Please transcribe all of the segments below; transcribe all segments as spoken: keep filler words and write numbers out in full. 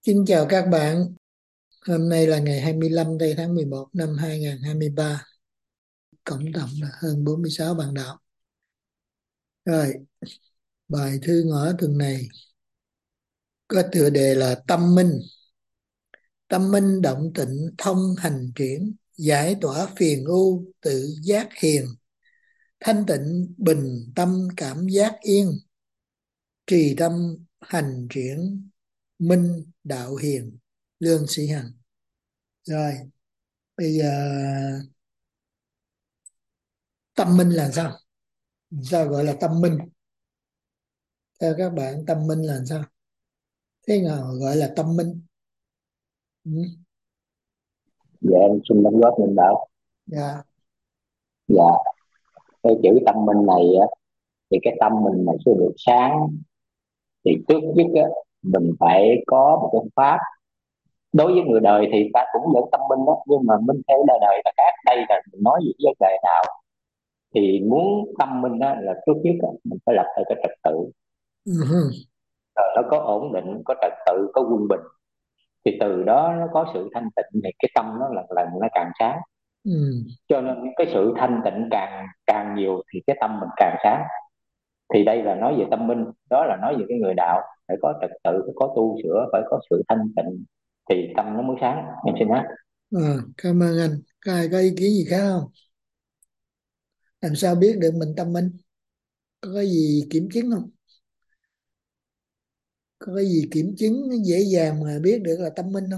Xin chào các bạn, hôm nay là ngày hai mươi lăm tây tháng mười một năm hai nghìn không trăm hai mươi ba, cộng đồng là hơn bốn mươi sáu bạn đạo. Rồi, bài thư ngõ tuần này có tựa đề là Tâm Minh. Tâm minh động tịnh thông hành triển, giải tỏa phiền ưu tự giác hiền, thanh tịnh bình tâm cảm giác yên, trì tâm hành triển minh đạo hiền. Lương Sĩ Hằng. Rồi, bây giờ tâm minh là sao? Sao gọi là tâm minh? Theo các bạn, tâm minh là sao? Thế nào gọi là tâm minh? Ừ. Dạ em xin đóng góp lên bảo. Dạ. Dạ, cái chữ tâm minh này á, thì cái tâm mình mà chưa được sáng thì trước nhất á, mình phải có một cái pháp. Đối với người đời thì ta cũng vẫn tâm minh đó, nhưng mà minh theo đời đời là khác. Đây là mình nói về vấn đề nào thì muốn tâm minh á, là trước nhất á, mình phải lập lại cái trật tự, Ừ. rồi nó có ổn định, có trật tự, có quân bình, thì từ đó nó có sự thanh tịnh thì cái tâm nó lần lần nó càng sáng. Ừ. Cho nên cái sự thanh tịnh càng càng nhiều thì cái tâm mình càng sáng. Thì đây là nói về tâm minh, đó là nói về cái người đạo phải có trật tự, phải có tu sửa, phải có sự thanh tịnh thì tâm nó mới sáng. Em xin hát. À, cảm ơn anh. Có ai có ý kiến gì khác không? Làm sao biết được mình tâm minh? Có cái gì kiểm chứng không? Có cái gì kiểm chứng dễ dàng mà biết được là tâm minh không?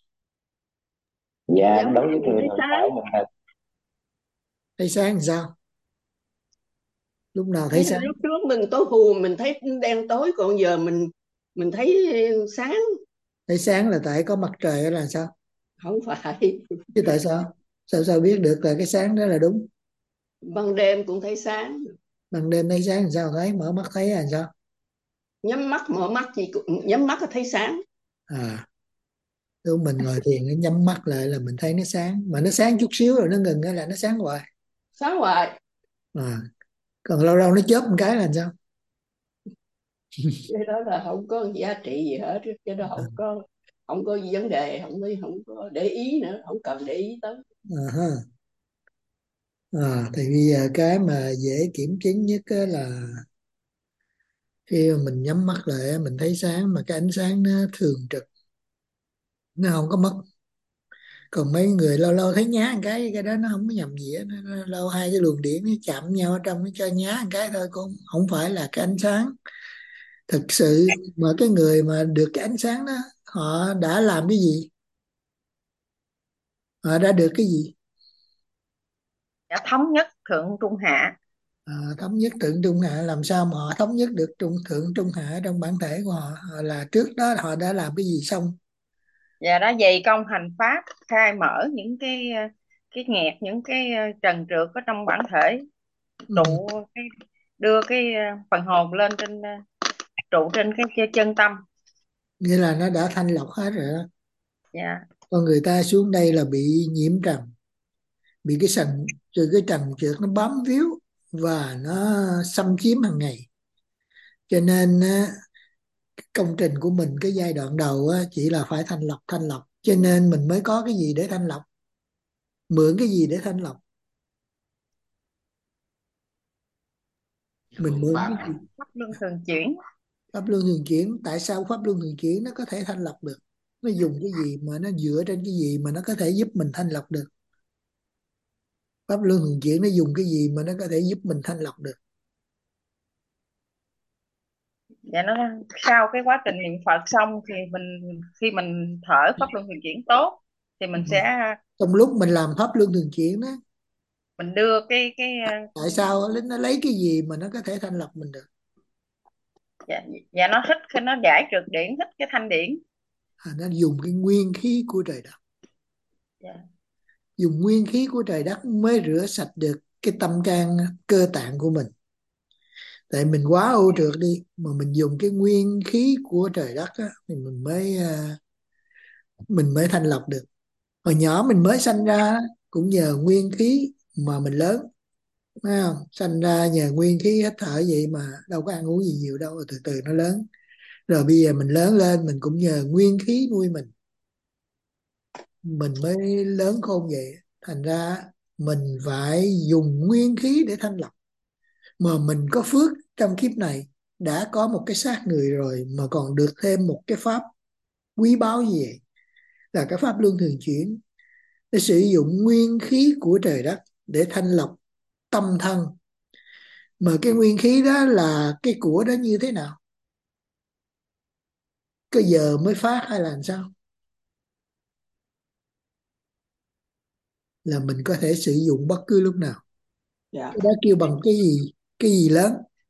Và Vẫn đối thấy với mình người thấy đời sáng. đạo mình là Thấy sáng làm sao? Lúc nào thấy Thế là sáng? lúc trước mình tối hù mình thấy đen tối, còn giờ mình mình thấy sáng. Thấy sáng là tại có mặt trời hay là sao? Không phải. Chứ tại sao? Sao sao biết được là cái sáng đó là đúng? Ban đêm cũng thấy sáng. Ban đêm thấy sáng làm sao thấy? Mở mắt thấy là làm sao? Nhắm mắt mở mắt gì cũng nhắm mắt là thấy sáng. À, lúc mình ngồi thiền nó nhắm mắt lại là mình thấy nó sáng, mà nó sáng chút xíu rồi nó ngừng cái là nó sáng hoài. Sáng hoài. À, còn lâu lâu nó chớp một cái là làm sao? Cái đó là không có giá trị gì hết, cái đó không có không có vấn đề, không có không có để ý nữa, không cần để ý tới. À, ha. À, thì bây giờ cái mà dễ kiểm chứng nhất á là khi mà mình nhắm mắt lại á, mình thấy sáng mà cái ánh sáng nó thường trực, nó không có mất. Còn mấy người lâu lâu thấy nhá một cái cái đó nó không có nhầm gì á, nó, nó, lâu hai cái luồng điện nó chạm nhau ở trong nó cho nhá một cái thôi, cũng không phải là cái ánh sáng thực sự. Mà cái người mà được cái ánh sáng đó, họ đã làm cái gì, họ đã được cái gì? đã thống nhất thượng trung hạ. À, thống nhất thượng trung hạ. Làm sao mà họ thống nhất được trung thượng trung hạ trong bản thể của họ? Họ là trước đó họ đã làm cái gì xong? Và đã dày công hành pháp, khai mở những cái ờ, cái nghẹt, những cái ờ, trần trượt ở trong bản thể, Ừ. trụ cái đưa cái ờ, phần hồn lên trên ờ, trụ trên cái chân chân tâm. Nghĩa là nó đã thanh lọc hết rồi đó. Dạ. Con người ta xuống đây là bị nhiễm trần, bị cái sần từ cái trần trượt nó bám víu và nó xâm chiếm hàng ngày. Cho nên á, công trình của mình cái giai đoạn đầu á, chỉ là phải thanh lọc thanh lọc, cho nên mình mới có cái gì để thanh lọc, mượn cái gì để thanh lọc, mình mượn cái gì? Pháp luân thường chuyển. Pháp luân thường chuyển. Tại sao pháp luân thường chuyển nó có thể thanh lọc được? Nó dùng cái gì mà nó dựa trên cái gì mà nó có thể giúp mình thanh lọc được? Pháp luân thường chuyển nó dùng cái gì mà nó có thể giúp mình thanh lọc được? Dạ, nó sau cái quá trình niệm Phật xong thì mình khi mình thở pháp luân thường chuyển tốt thì mình sẽ Trong lúc mình làm pháp luân thường chuyển đó, mình đưa cái cái ờ, tại sao nó nó lấy cái gì mà nó có thể thanh lọc mình được? dạ, dạ nó thích khi nó giải trượt điển, thích cái thanh điển. À, nó dùng cái nguyên khí của trời đất. Dạ. Dùng nguyên khí của trời đất mới rửa sạch được cái tâm can cơ tạng của mình. Tại mình quá ô trượt đi, mà mình dùng cái nguyên khí của trời đất á, thì mình mới à, mình mới thanh lọc được. Hồi nhỏ mình mới sanh ra á, cũng nhờ nguyên khí mà mình lớn, thấy không? Sanh ra nhờ nguyên khí hít thở vậy mà đâu có ăn uống gì nhiều đâu, từ từ nó lớn. Rồi bây giờ mình lớn lên, mình cũng nhờ nguyên khí nuôi mình mình mới lớn khôn vậy. Thành ra mình phải dùng nguyên khí để thanh lọc. Mà mình có phước trong kiếp này, đã có một cái xác người rồi mà còn được thêm một cái pháp quý báu như vậy, là cái pháp luân thường chuyển, để sử dụng nguyên khí của trời đất để thanh lọc tâm thân. Mà cái nguyên khí đó là cái của đó như thế nào? Cái giờ mới phát hay là làm sao? Là mình có thể sử dụng bất cứ lúc nào. Dạ. Cái đó kêu bằng cái gì? Cái gì lớn?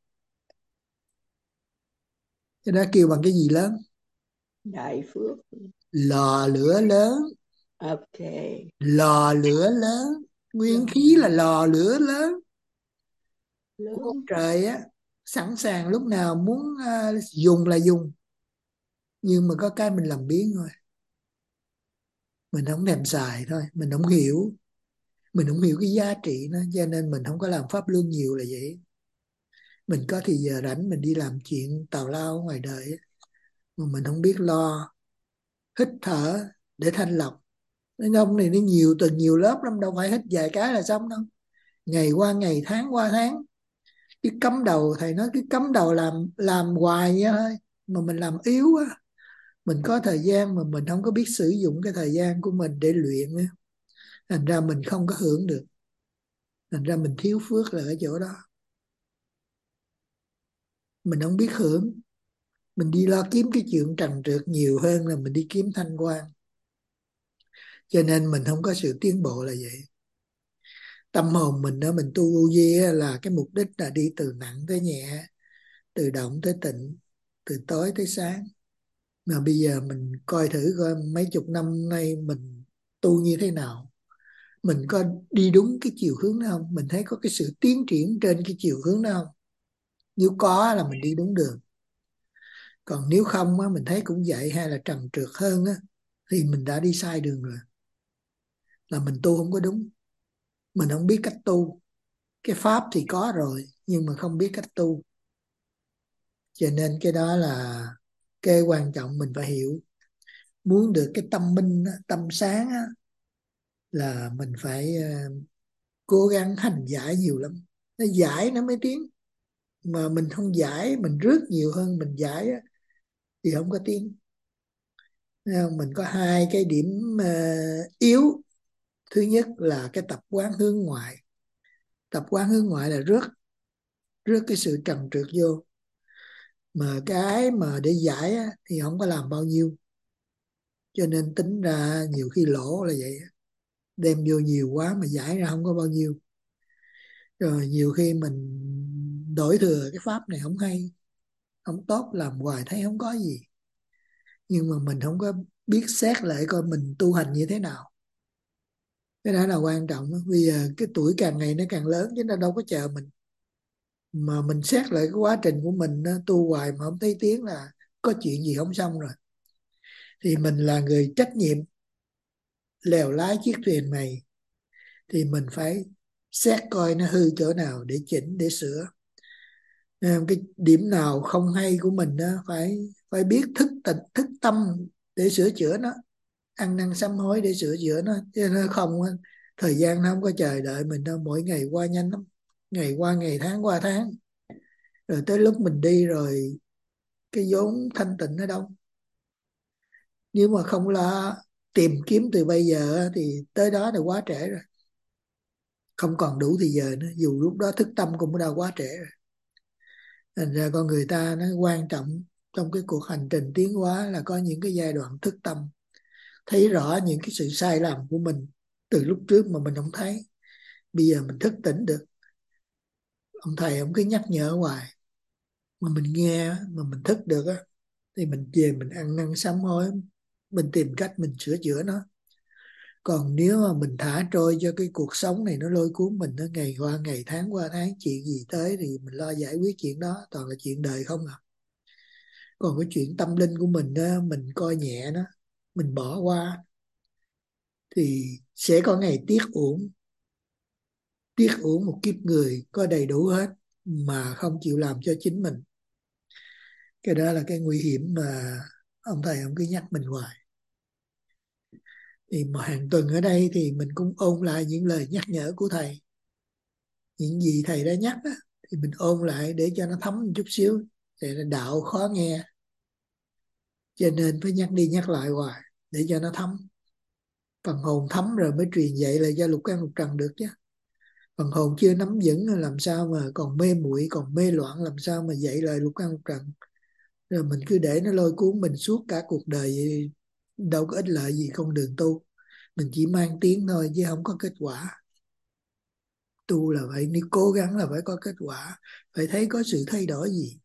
Cái đó kêu bằng cái gì lớn? Đại phước. Lò lửa lớn. Ok. Lò lửa lớn. Nguyên Lò khí là lò lửa lớn của ông lớn. trời á, sẵn sàng lúc nào muốn uh, dùng là dùng. Nhưng mà có cái mình làm biếng thôi, mình không thèm xài thôi, mình không hiểu mình không hiểu cái giá trị nó, cho nên mình không có làm pháp luân nhiều là vậy. Mình có thì giờ rảnh mình đi làm chuyện tào lao ngoài đời á, mà mình không biết lo hít thở để thanh lọc. Cái nông này nó nhiều từng nhiều lớp lắm, đâu phải hít vài cái là xong đâu. Ngày qua ngày, tháng qua tháng, cái cắm đầu thầy nói, cái cắm đầu làm làm hoài vậy thôi, mà mình làm yếu quá. Mình có thời gian mà mình không có biết sử dụng cái thời gian của mình để luyện á, thành ra mình không có hưởng được, thành ra mình thiếu phước là ở chỗ đó. Mình không biết hưởng, mình đi lo kiếm cái chuyện trần trượt nhiều hơn là mình đi kiếm thanh quan, cho nên mình không có sự tiến bộ là vậy. Tâm hồn mình đó, mình tu vô vi là cái mục đích là đi từ nặng tới nhẹ, từ động tới tịnh, từ tối tới sáng. Mà bây giờ mình coi thử coi mấy chục năm nay mình tu như thế nào, mình có đi đúng cái chiều hướng đó không? Mình thấy có cái sự tiến triển trên cái chiều hướng đó không? Nếu có là mình đi đúng đường, còn nếu không á, mình thấy cũng vậy hay là trần trượt hơn á, thì mình đã đi sai đường rồi, là mình tu không có đúng, mình không biết cách tu. Cái pháp thì có rồi nhưng mà không biết cách tu, cho nên cái đó là cái quan trọng mình phải hiểu. Muốn được cái tâm minh á, tâm sáng á, là mình phải ờ, cố gắng hành giải nhiều lắm. Nó giải nó mới tiến, mà mình không giải, mình rước nhiều hơn mình giải á, thì không có tiến. Thấy không? Mình có hai cái điểm ờ, yếu. Thứ nhất là cái tập quán hướng ngoại. Tập quán hướng ngoại là rước rước cái sự trần trượt vô, mà cái mà để giải á, thì không có làm bao nhiêu, cho nên tính ra nhiều khi lỗ là vậy. Đem vô nhiều quá mà giải ra không có bao nhiêu, rồi nhiều khi mình đổi thừa cái pháp này không hay, không tốt, làm hoài thấy không có gì, nhưng mà mình không có biết xét lại coi mình tu hành như thế nào. Cái đó là quan trọng. Bây giờ cái tuổi càng ngày nó càng lớn chứ nó đâu có chờ mình, mà mình xét lại cái quá trình của mình nó tu hoài mà không thấy tiến là có chuyện gì không xong rồi. Thì mình là người trách nhiệm lèo lái chiếc thuyền này, thì mình phải xét coi nó hư chỗ nào để chỉnh, để sửa. Cái điểm nào không hay của mình đó, phải phải biết thức tịch thức tâm để sửa chữa nó, ăn năn sám hối để sửa chữa nó, chứ nó không thời gian nó không có chờ đợi mình đâu. Mỗi ngày qua nhanh lắm, ngày qua ngày, tháng qua tháng, rồi tới lúc mình đi rồi cái vốn thanh tịnh ở đâu. Nếu mà không lo tìm kiếm từ bây giờ thì tới đó là quá trễ rồi, không còn đủ thì giờ nữa, dù lúc đó thức tâm cũng đã quá trễ rồi. Thành ra con người ta nó quan trọng trong cái cuộc hành trình tiến hóa là có những cái giai đoạn thức tâm, thấy rõ những cái sự sai lầm của mình từ lúc trước mà mình không thấy, bây giờ mình thức tỉnh được. Ông thầy ông cứ nhắc nhở hoài, mà mình nghe mà mình thức được á, thì mình về mình ăn năn sám hối, mình tìm cách mình sửa chữa nó. Còn nếu mà mình thả trôi cho cái cuộc sống này nó lôi cuốn mình, nó ngày qua ngày, tháng qua tháng, chuyện gì tới thì mình lo giải quyết chuyện đó, toàn là chuyện đời không à. Còn cái chuyện tâm linh của mình đó, mình coi nhẹ nó, mình bỏ qua, thì sẽ có ngày tiếc uổng. Tiếc uổng một kiếp người có đầy đủ hết mà không chịu làm cho chính mình. Cái đó là cái nguy hiểm mà ông thầy ông cứ nhắc mình hoài. Thì mà hàng tuần ở đây thì mình cũng ôn lại những lời nhắc nhở của thầy, những gì thầy đã nhắc á, thì mình ôn lại để cho nó thấm một chút xíu. Thì là đạo khó nghe, cho nên phải nhắc đi nhắc lại hoài để cho nó thấm. Phần hồn thấm rồi mới truyền dạy lại cho lục căn lục trần được chứ. Phần hồn chưa nắm vững làm sao mà còn mê muội, còn mê loạn, làm sao mà dạy lời lục căn lục trần. Rồi mình cứ để nó lôi cuốn mình suốt cả cuộc đời vậy, đâu có ích lợi gì con đường tu. Mình chỉ mang tiếng thôi chứ không có kết quả. Tu là phải, nếu cố gắng là phải có kết quả, phải thấy có sự thay đổi gì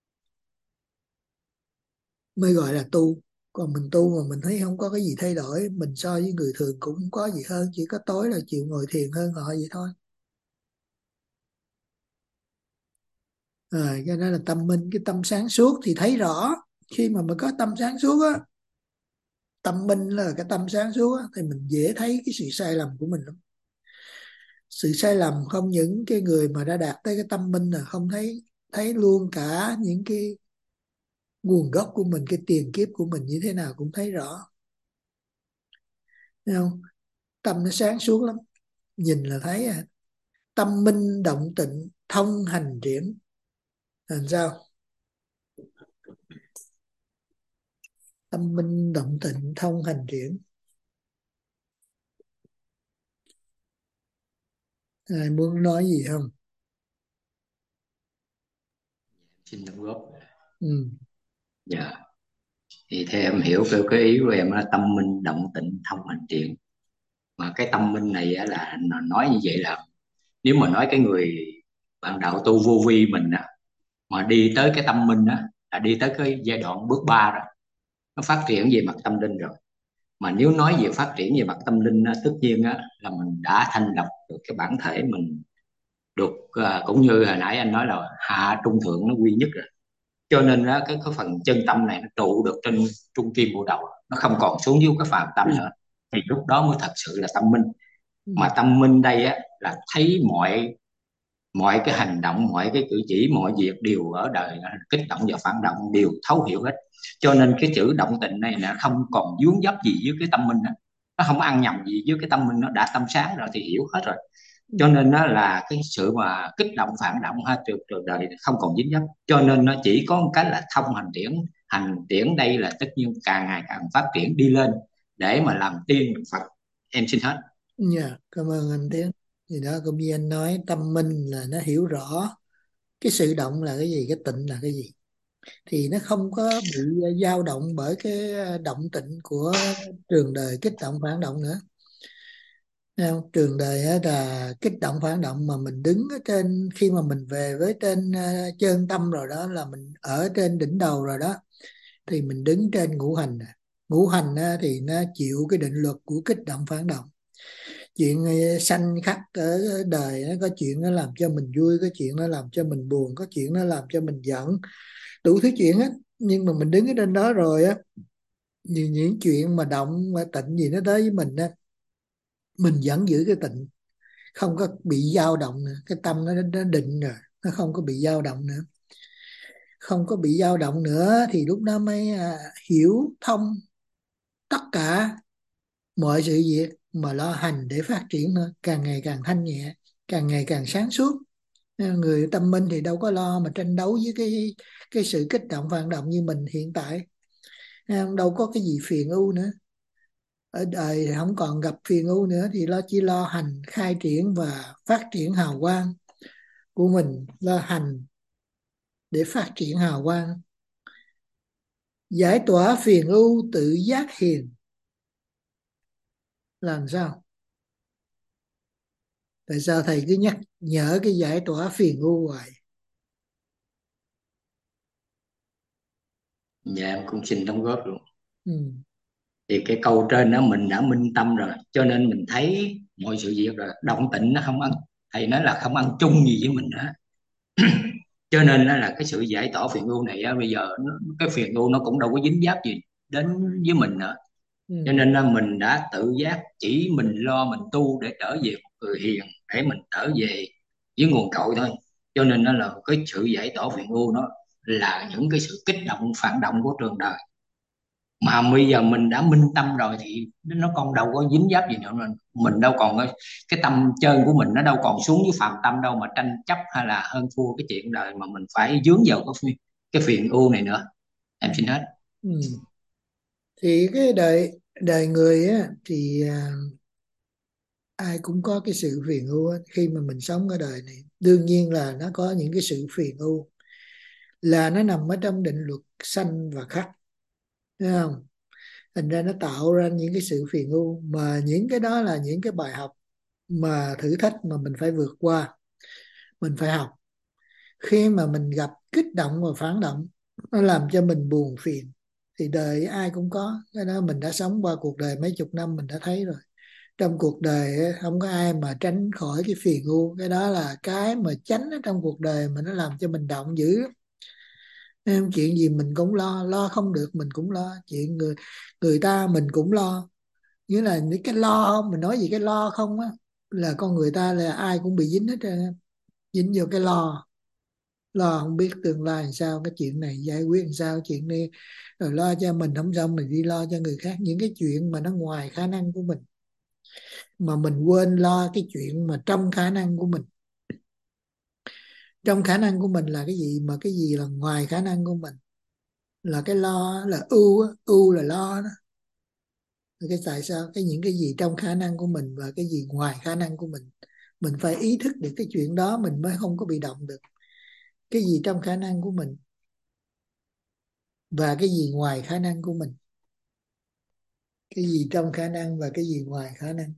mới gọi là tu. Còn mình tu mà mình thấy không có cái gì thay đổi, mình so với người thường cũng không có gì hơn, chỉ có tối là chịu ngồi thiền hơn họ vậy thôi. Rồi cái đó là tâm minh. Cái tâm sáng suốt thì thấy rõ. Khi mà mình có tâm sáng suốt á, tâm minh là cái tâm sáng suốt á, thì mình dễ thấy cái sự sai lầm của mình lắm. Sự sai lầm không những cái người mà đã đạt tới cái tâm minh là không thấy, thấy luôn cả những cái nguồn gốc của mình, cái tiền kiếp của mình như thế nào cũng thấy rõ. Thấy không? Tâm nó sáng suốt lắm, nhìn là thấy à. Tâm minh động tịnh thông hành triển. Làm sao? Tâm minh động tịnh thông hành triển. Ai muốn nói gì không? Xin đóng góp. Ừ. Dạ. Thì theo em hiểu cái, cái ý của em là tâm minh động tịnh thông hành triển. Mà cái tâm minh này á, là nó nói như vậy là nếu mà nói cái người bạn đạo tu vô vi mình á, mà đi tới cái tâm minh á, là đi tới cái giai đoạn bước ba rồi, nó phát triển về mặt tâm linh rồi. Mà nếu nói về phát triển về mặt tâm linh á, tất nhiên á, là mình đã thanh lọc được cái bản thể mình, được à, cũng như hồi nãy anh nói là hạ trung thượng nó quy nhất rồi. Cho nên á, cái cái phần chân tâm này nó trụ được trên trung kim bộ đầu, nó không còn xuống dưới cái phàm tâm nữa, thì lúc đó mới thật sự là tâm minh. Mà tâm minh đây á, là thấy mọi mọi cái hành động, mọi cái cử chỉ, mọi việc đều ở đời kích động và phản động đều thấu hiểu hết. Cho nên cái chữ động tịnh này là không còn vướng dấp gì với cái tâm minh đó. Nó không ăn nhầm gì với cái tâm minh, nó đã tâm sáng rồi thì hiểu hết rồi. Cho nên nó là cái sự mà kích động phản động ha, từ từ đời không còn dính dấp. Cho nên nó chỉ có một cái là thông hành triển. Hành triển đây là tất nhiên càng ngày càng phát triển đi lên để mà làm tiên Phật. Em xin hết. Dạ, cảm ơn anh Tiến. Thì đó, cũng như anh nói, tâm minh là nó hiểu rõ cái sự động là cái gì, cái tịnh là cái gì. Thì nó không có bị dao động bởi cái động tịnh của trường đời kích động phản động nữa. Thấy không? Trường đời á là kích động phản động, mà mình đứng ở trên, khi mà mình về với trên uh, chân tâm rồi đó, là mình ở trên đỉnh đầu rồi đó, thì mình đứng trên ngũ hành. Ngũ hành á, thì nó chịu cái định luật của kích động phản động. Chuyện sanh khắc ở đời nó có chuyện nó làm cho mình vui, có chuyện nó làm cho mình buồn, có chuyện nó làm cho mình giận, đủ thứ chuyện á. Nhưng mà mình đứng ở trên đó rồi á, những, những chuyện mà động mà tịnh gì nó tới với mình á, mình vẫn giữ cái tịnh, không có bị dao động nữa. Cái tâm nó, nó định rồi, nó không có bị dao động nữa. Không có bị dao động nữa thì lúc đó mới à, hiểu thông tất cả mọi sự việc, mà lo hành để phát triển nữa, càng ngày càng thanh nhẹ, càng ngày càng sáng suốt. Người tâm minh thì đâu có lo mà tranh đấu với cái cái sự kích động phản động như mình hiện tại. Đâu có cái gì phiền ưu nữa. Ở đời thì không còn gặp phiền ưu nữa, thì lo chỉ lo hành khai triển và phát triển hào quang của mình, lo hành để phát triển hào quang, giải tỏa phiền ưu, tự giác hiền. Làm sao? Tại sao thầy cứ nhắc nhở cái giải tỏa phiền ưu hoài? Dạ em cũng xin đóng góp luôn. Ừ. Thì cái câu trên đó mình đã minh tâm rồi, cho nên mình thấy mọi sự việc rồi, động tịnh nó không ăn, thầy nói là không ăn chung gì với mình nữa. Cho nên đó là cái sự giải tỏa phiền ưu này á, bây giờ nó, cái phiền ưu nó cũng đâu có dính dáp gì đến với mình nữa. Ừ. Cho nên là mình đã tự giác chỉ mình lo mình tu để trở về một người hiền, để mình trở về với nguồn cội thôi. Cho nên nó là cái sự giải tỏa phiền ưu nó là những cái sự kích động phản động của trường đời. Mà bây giờ mình đã minh tâm rồi thì nó còn đâu có dính dấp gì nữa, mình mình đâu còn cái, cái tâm chân của mình nó đâu còn xuống với phàm tâm đâu mà tranh chấp hay là hơn thua cái chuyện đời mà mình phải dướng vào cái phiền, cái phiền ưu này nữa. Em xin hết. Ừ. Thì cái đời đời người á thì à, ai cũng có cái sự phiền ưu á. Khi mà mình sống ở đời này đương nhiên là nó có những cái sự phiền ưu, là nó nằm ở trong định luật sanh và khắc, thấy không? Thành ra nó tạo ra những cái sự phiền ưu, mà những cái đó là những cái bài học mà thử thách mà mình phải vượt qua, mình phải học. Khi mà mình gặp kích động và phản động, nó làm cho mình buồn phiền, thì đời ai cũng có cái đó. Mình đã sống qua cuộc đời mấy chục năm, mình đã thấy rồi. Trong cuộc đời á, không có ai mà tránh khỏi cái phiền ưu. Cái đó là cái mà tránh ở trong cuộc đời mà nó làm cho mình động dữ lắm. Em, chuyện gì mình cũng lo, lo không được mình cũng lo, chuyện người người ta mình cũng lo. Nghĩa là những cái lo không, mình nói gì cái lo không á, là con người ta là ai cũng bị dính hết trơn á. Dính vô cái lo, lo không biết tương lai làm sao, cái chuyện này giải quyết làm sao, chuyện này rồi lo cho mình không xong mình đi lo cho người khác, những cái chuyện mà nó ngoài khả năng của mình, mà mình quên lo cái chuyện mà trong khả năng của mình. Trong khả năng của mình là cái gì, mà cái gì là ngoài khả năng của mình, là cái lo, là ưu á, ưu là lo đó. Cái tại sao cái những cái gì trong khả năng của mình và cái gì ngoài khả năng của mình, mình phải ý thức được cái chuyện đó mình mới không có bị động được. Cái gì trong khả năng của mình và cái gì ngoài khả năng của mình, cái gì trong khả năng và cái gì ngoài khả năng,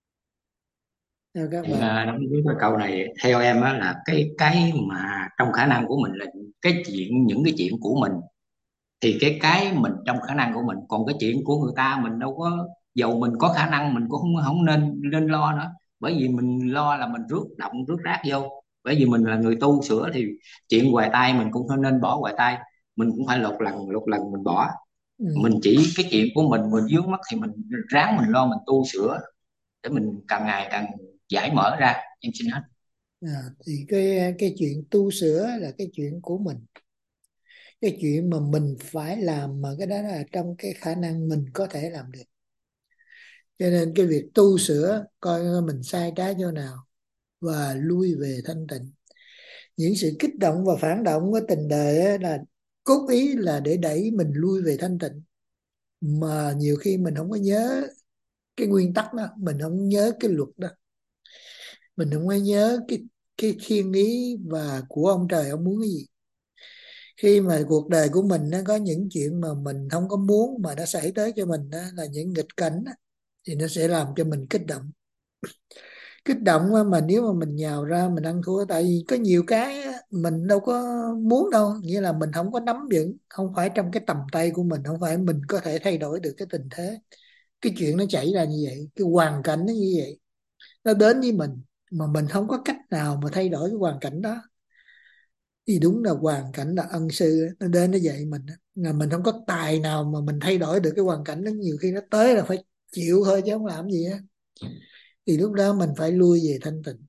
theo các bạn. À, đúng với cái câu này theo em á là cái cái mà trong khả năng của mình là cái chuyện, những cái chuyện của mình thì cái cái mình trong khả năng của mình, còn cái chuyện của người ta mình đâu có, dầu mình có khả năng mình cũng không không nên nên lo nữa, bởi vì mình lo là mình rước động rước rác vô. Bởi vì mình là người tu sửa thì chuyện hoài tay mình cũng không nên bỏ hoài tay, mình cũng phải lột lần lột lần mình bỏ. Ừ. Mình chỉ cái chuyện của mình mình vướng mắc thì mình ráng mình lo, mình tu sửa để mình càng ngày càng giải mở ra. Em xin hết. À, thì cái cái chuyện tu sửa là cái chuyện của mình, cái chuyện mà mình phải làm, mà cái đó là trong cái khả năng mình có thể làm được. Cho nên cái việc tu sửa coi mình sai trái chỗ nào và lui về thanh tịnh. Những sự kích động và phản động của tình đời á, là cốt ý là để đẩy mình lui về thanh tịnh, mà nhiều khi mình không có nhớ cái nguyên tắc đó, mình không nhớ cái luật đó, mình không có nhớ cái cái thiên ý và của ông trời ông muốn cái gì. Khi mà cuộc đời của mình nó có những chuyện mà mình không có muốn mà nó xảy tới cho mình đó, là những nghịch cảnh đó, thì nó sẽ làm cho mình kích động. Kích động á, mà nếu mà mình nhào ra mình ăn thua, tại vì có nhiều cái á, mình đâu có muốn đâu, nghĩa là mình không có nắm vững, không phải trong cái tầm tay của mình, không phải mình có thể thay đổi được cái tình thế. Cái chuyện nó xảy ra như vậy, cái hoàn cảnh nó như vậy, nó đến với mình mà mình không có cách nào mà thay đổi cái hoàn cảnh đó, thì đúng là hoàn cảnh là ân sư á, nó đến nó dạy mình á. Là mình không có tài nào mà mình thay đổi được cái hoàn cảnh đó, nhiều khi nó tới là phải chịu thôi chứ không làm gì á. Thì lúc đó mình phải lui về thanh tịnh.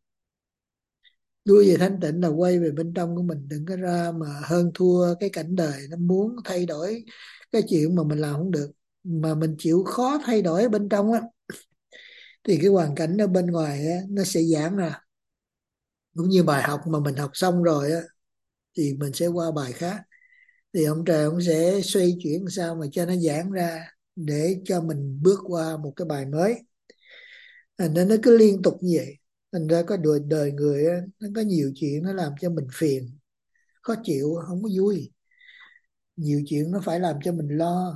Lui về thanh tịnh là quay về bên trong của mình, đừng có ra mà hơn thua cái cảnh đời nó muốn thay đổi cái chuyện mà mình làm không được, mà mình chịu khó thay đổi bên trong á, thì cái hoàn cảnh ở bên ngoài á, nó sẽ giãn ra. Cũng như bài học mà mình học xong rồi á, thì mình sẽ qua bài khác, thì ông trời ông sẽ xoay chuyển sao mà cho nó giãn ra để cho mình bước qua một cái bài mới. À, nên nó cứ liên tục như vậy. Thành ra có đời, đời người á, nó có nhiều chuyện nó làm cho mình phiền, khó chịu, không có vui. Nhiều chuyện nó phải làm cho mình lo,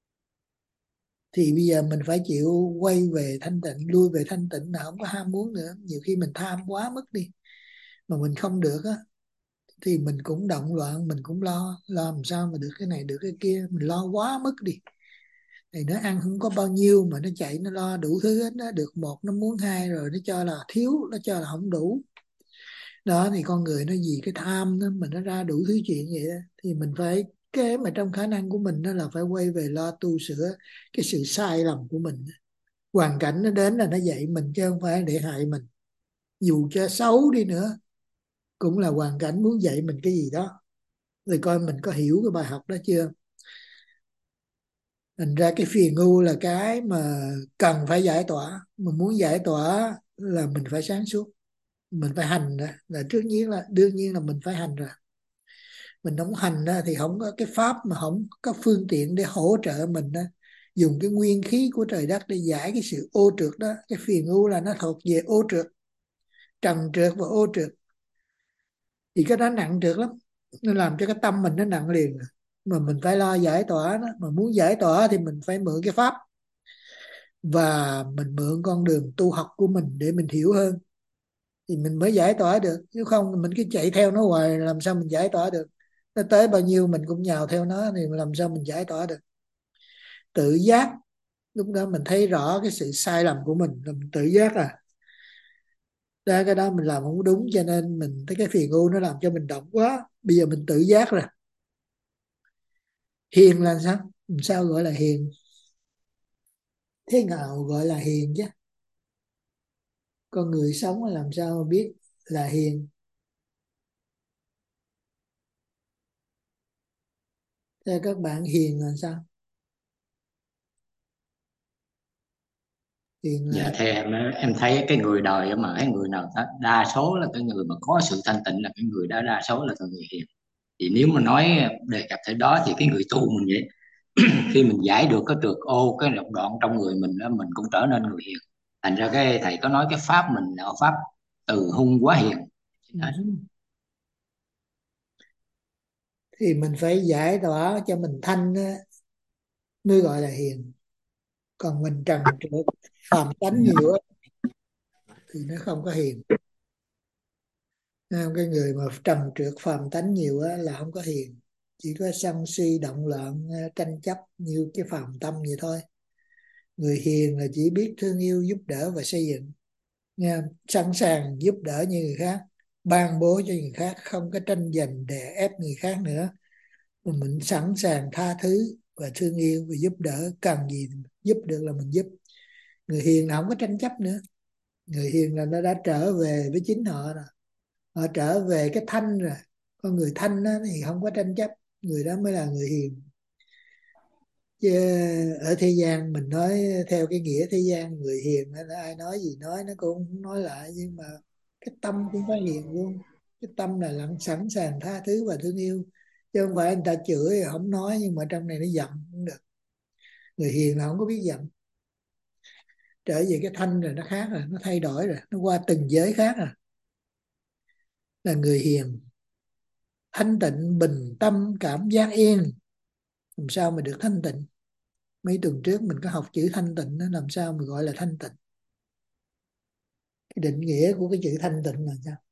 thì bây giờ mình phải chịu quay về thanh tịnh, lui về thanh tịnh, là không có ham muốn nữa. Nhiều khi mình tham quá mức đi mà mình không được á, thì mình cũng động loạn, mình cũng lo lo làm sao mà được cái này được cái kia, mình lo quá mức đi. Thì nó ăn không có bao nhiêu mà nó chạy nó lo đủ thứ hết, nó được một nó muốn hai, rồi nó cho là thiếu, nó cho là không đủ. Đó thì con người nó vì cái tham đó mà nó ra đủ thứ chuyện vậy đó. Thì mình phải, cái mà trong khả năng của mình đó là phải quay về lo tu sửa cái sự sai lầm của mình. Hoàn cảnh nó đến là nó dạy mình chứ không phải để hại mình. Dù cho xấu đi nữa cũng là hoàn cảnh muốn dạy mình cái gì đó. rồi coi mình có hiểu cái bài học đó chưa. Thành ra cái phiền ngu là cái mà cần phải giải tỏa, mà muốn giải tỏa là mình phải sáng suốt, mình phải hành đó. Là trước nhiên là đương nhiên là mình phải hành rồi. Mình không hành đó, thì không có cái pháp, mà không có phương tiện để hỗ trợ mình đó, dùng cái nguyên khí của trời đất để giải cái sự ô trượt đó. Cái phiền ngu là nó thuộc về ô trượt, trần trượt và ô trượt, thì cái đó nặng trượt lắm, nó làm cho cái tâm mình nó nặng liền. Mà mình phải lo giải tỏa đó. Mà muốn giải tỏa thì mình phải mượn cái pháp, và mình mượn con đường tu học của mình để mình hiểu hơn, thì mình mới giải tỏa được. Nếu không mình cứ chạy theo nó hoài, làm sao mình giải tỏa được. Nó tới bao nhiêu mình cũng nhào theo nó, thì làm sao mình giải tỏa được. Tự giác, lúc đó mình thấy rõ cái sự sai lầm của mình, là mình tự giác à, ra cái đó mình làm không đúng, cho nên mình thấy cái phiền ngu nó làm cho mình động quá. Bây giờ mình tự giác rồi. Hiền là sao? Làm sao gọi là hiền? Thế nào gọi là hiền chứ? Con người sống làm sao mà biết là hiền? Thế các bạn, hiền là sao? Hiền Dạ là theo em á, em thấy cái người đời á, mà cái người nào ta- đa số là cái người mà có sự thanh tịnh là cái người đó, đa số là cái người hiền. Thì nếu mà nói đề cập tới đó thì cái người tu mình vậy, khi mình giải được cái trượt ô, cái động đoạn trong người mình đó, mình cũng trở nên người hiền. Thành ra cái thầy có nói cái pháp mình là pháp từ hung quá hiền. ừ. Thì mình phải giải tỏa cho mình thanh á, mới gọi là hiền. Còn mình trần trượt phàm tánh nhiều á, thì nó không có hiền. Thấy không? Cái người mà trần trượt phàm tánh nhiều á là không có hiền, chỉ có sân si động loạn, tranh chấp như cái phàm tâm vậy thôi. Người hiền là chỉ biết thương yêu, giúp đỡ và xây dựng nha, sẵn sàng giúp đỡ như người khác, ban bố cho người khác, không có tranh giành đè ép người khác nữa, mà mình sẵn sàng tha thứ và thương yêu và giúp đỡ, cần gì giúp được là mình giúp. Người hiền là không có tranh chấp nữa. Người hiền là nó đã trở về với chính họ rồi, họ trở về cái thanh rồi. Con người thanh đó thì không có tranh chấp, người đó mới là người hiền. Chứ ở thế gian mình nói theo cái nghĩa thế gian, người hiền là ai nói gì nói nó cũng không nói lại, nhưng mà cái tâm cũng phải hiền luôn. Cái tâm là lặng sẵn sàng tha thứ và thương yêu, chứ không phải người ta chửi không nói nhưng mà trong này nó giận không được. Người hiền là không có biết giận. Trở về cái thanh rồi nó khác rồi, nó thay đổi rồi, nó qua từng giới khác rồi. Là người hiền thanh tịnh, bình tâm, cảm giác yên. Làm sao mà được thanh tịnh? Mấy tuần trước mình có học chữ thanh tịnh đó, làm sao mà gọi là thanh tịnh? Cái định nghĩa của cái chữ thanh tịnh là sao?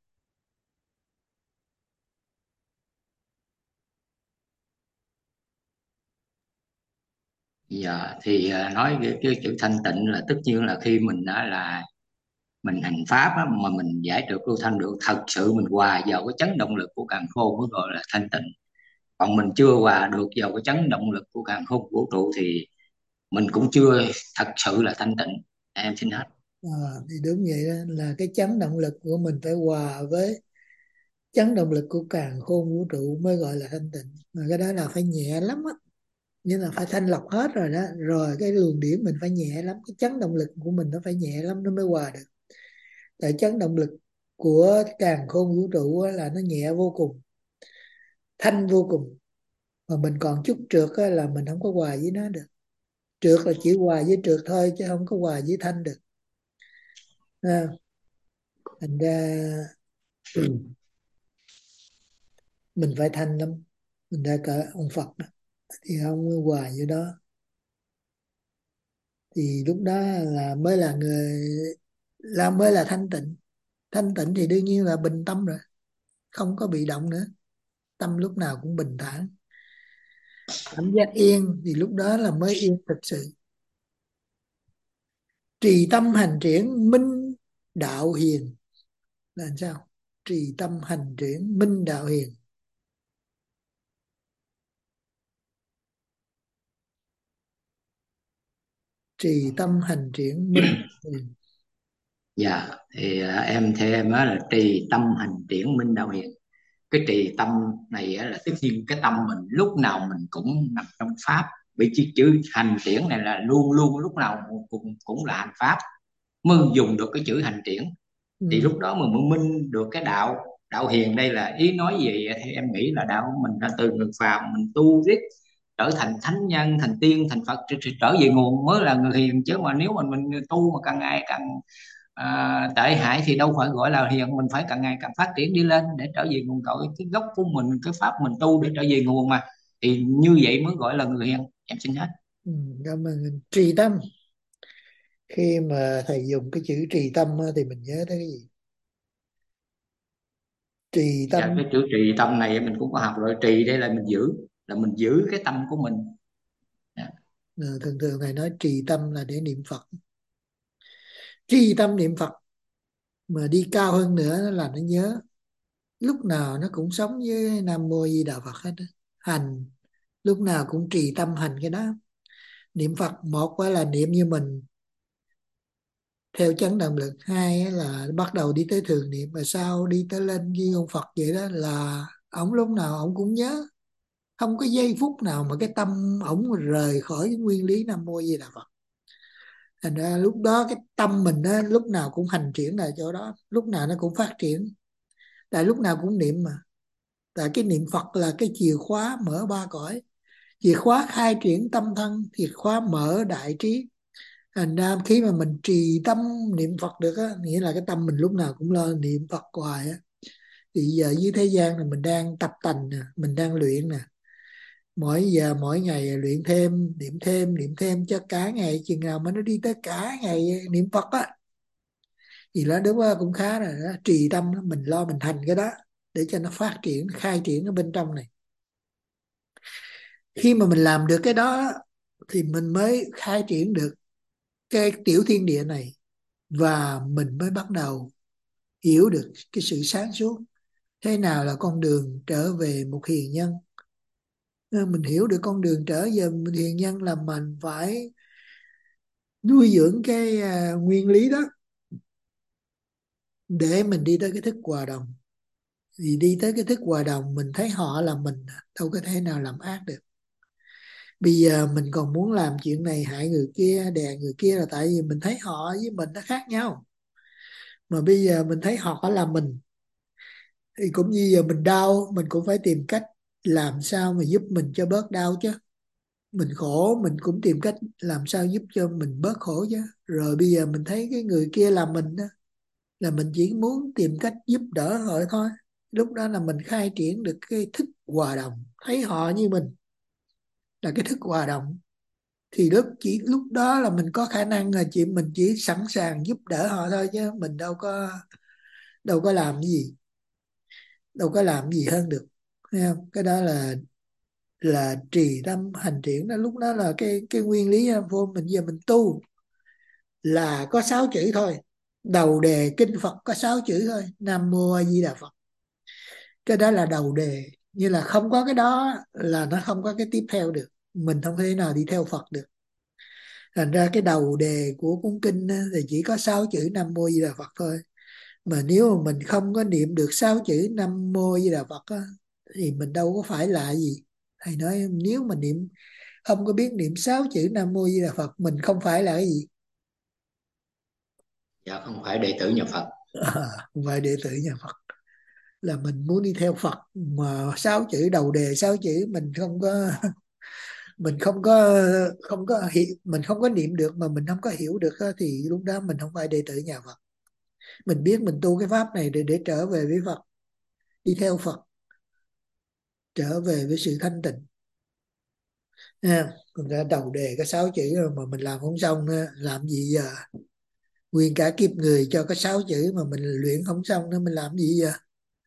Dạ thì à, nói cái, cái chữ thanh tịnh là tất nhiên là khi mình đã là mình hành pháp á, mà mình giải được lưu thanh được, thật sự mình hòa vào cái chấn động lực của càn khôn mới gọi là thanh tịnh. Còn mình chưa hòa được vào cái chấn động lực của càn khôn vũ trụ thì mình cũng chưa thật sự là thanh tịnh. Em xin hết. À, thì đúng vậy đó, là cái chấn động lực của mình phải hòa với chấn động lực của càn khôn vũ trụ mới gọi là thanh tịnh. Mà cái đó là phải nhẹ lắm á, như là phải thanh lọc hết rồi đó. Rồi cái luồng điển mình phải nhẹ lắm, cái chấn động lực của mình nó phải nhẹ lắm nó mới hòa được. Tại chấn động lực của càn khôn vũ trụ á, là nó nhẹ vô cùng, thanh vô cùng. Mà mình còn chút trượt á, là mình không có hòa với nó được. Trượt là chỉ hòa với trượt thôi, chứ không có hòa với thanh được. À, thành ra mình phải thanh lắm. Mình ra cả ông Phật đó, thì ông mới hòa với đó, thì lúc đó là mới là người, là mới là thanh tịnh. Thanh tịnh thì đương nhiên là bình tâm rồi, không có bị động nữa, tâm lúc nào cũng bình thản. Cảm giác yên thì lúc đó là mới yên thực sự. Trì tâm hành triển minh đạo hiền là làm sao? Trì tâm hành triển minh đạo hiền. Trì tâm hành triển minh đạo hiền. Dạ thì à, em theo em á là trì tâm hành triển minh đạo hiền. cái trì tâm này á, là tất nhiên cái tâm mình lúc nào mình cũng nằm trong pháp, vì chữ, chữ hành triển này là luôn luôn lúc nào cũng cũng là hành pháp, mới dùng được cái chữ hành triển. Thì Ừ. lúc đó mình mới minh được cái đạo. Đạo hiền đây là ý nói gì? Thì em nghĩ là đạo mình đã từ người phàm mình tu riết trở thành thánh nhân, thành tiên, thành Phật, trở trở về nguồn mới là người hiền. Chứ mà nếu mà mình tu mà càng ngày càng à, tệ hại thì đâu phải gọi là hiền. Mình phải càng ngày càng phát triển đi lên để trở về nguồn cội, cái gốc của mình, cái pháp mình tu để trở về nguồn mà, thì như vậy mới gọi là người hiền. Em xin hết. Ừ. Cảm ơn. Trì tâm, khi mà thầy dùng cái chữ trì tâm á, thì mình nhớ tới cái gì? Trì tâm. Và cái chữ trì tâm này mình cũng có học rồi. Trì đây là mình giữ, là mình giữ cái tâm của mình. Dạ. Ờ, thường thường thầy nói trì tâm là để niệm Phật. Trì tâm niệm Phật, mà đi cao hơn nữa là nó nhớ, lúc nào nó cũng sống với Nam Mô Di Đà Phật hết á. Hành, lúc nào cũng trì tâm hành cái đó. Niệm Phật, một á là niệm như mình theo chấn động lực, hai á là bắt đầu đi tới thường niệm, mà sau đi tới lên ghi ông Phật vậy đó, là ổng lúc nào ổng cũng nhớ, không có giây phút nào mà cái tâm ổng rời khỏi cái nguyên lý Nam Mô Di Đà Phật. Thành ra lúc đó cái tâm mình á, lúc nào cũng hành triển là chỗ đó, lúc nào nó cũng phát triển, tại lúc nào cũng niệm mà. Tại cái niệm Phật là cái chìa khóa mở ba cõi, chìa khóa khai triển tâm thân, chìa khóa mở đại trí. Thành ra khi mà mình trì tâm niệm Phật được á, nghĩa là cái tâm mình lúc nào cũng lo niệm Phật hoài á. Thì giờ dưới thế gian là mình đang tập tành nè, mình đang luyện nè, mỗi giờ mỗi ngày luyện thêm, niệm thêm, niệm thêm cho cả ngày, chừng nào mà nó đi tới cả ngày niệm Phật á, thì nó đúng là cũng khá rồi đó. Trì tâm đó, mình lo mình hành cái đó để cho nó phát triển, khai triển ở bên trong này. Khi mà mình làm được cái đó thì mình mới khai triển được cái tiểu thiên địa này, và mình mới bắt đầu hiểu được cái sự sáng suốt, thế nào là con đường trở về một hiền nhân. Nên mình hiểu được con đường trở về một hiền nhân là mình phải nuôi dưỡng cái à, nguyên lý đó để mình đi tới cái thức hòa đồng. Thì đi tới cái thức hòa đồng mình thấy họ là mình, đâu có thể nào làm ác được. Bây giờ mình còn muốn làm chuyện này hại người kia, đè người kia, là tại vì mình thấy họ với mình nó khác nhau. Mà bây giờ mình thấy họ là mình, thì cũng như giờ mình đau, mình cũng phải tìm cách làm sao mà giúp mình cho bớt đau chứ. Mình khổ mình cũng tìm cách làm sao giúp cho mình bớt khổ chứ. Rồi bây giờ mình thấy cái người kia là mình đó, là mình chỉ muốn tìm cách giúp đỡ họ thôi. Lúc đó là mình khai triển được cái thức hòa đồng, thấy họ như mình là cái thức hòa đồng. Thì lúc chỉ lúc đó là mình có khả năng là chị mình chỉ sẵn sàng giúp đỡ họ thôi, chứ mình đâu có đâu có làm cái gì, đâu có làm gì hơn được. Thấy không? Cái đó là là trì tâm hành triển đó. Lúc đó là cái cái nguyên lý vô mình. Giờ mình tu là có sáu chữ thôi, đầu đề kinh Phật có sáu chữ thôi: Nam Mô A Di Đà Phật. Cái đó là đầu đề, như là không có cái đó là nó không có cái tiếp theo được, mình không thể nào đi theo Phật được. Thành ra cái đầu đề của cuốn kinh á, thì chỉ có sáu chữ Nam Mô Di Đà Phật thôi. Mà nếu mà mình không có niệm được sáu chữ Nam Mô Di Đà Phật á, thì mình đâu có phải là gì. Thầy nói nếu mà niệm không có biết niệm sáu chữ Nam Mô Di Đà Phật, mình không phải là cái gì. Dạ, không phải đệ tử nhà Phật. À, không phải đệ tử nhà Phật. Là mình muốn đi theo Phật mà sáu chữ đầu đề sáu chữ mình không có mình không có không có hiểu, mình không có niệm được, mà mình không có hiểu được á, thì lúc đó mình không phải đệ tử nhà Phật. Mình biết mình tu cái pháp này để để trở về với Phật, đi theo Phật, trở về với sự thanh tịnh nha. Còn ra đầu đề có sáu chữ rồi mà mình làm không xong á, làm gì giờ? Nguyên cả kiếp người cho có sáu chữ mà mình luyện không xong nữa, mình làm gì giờ?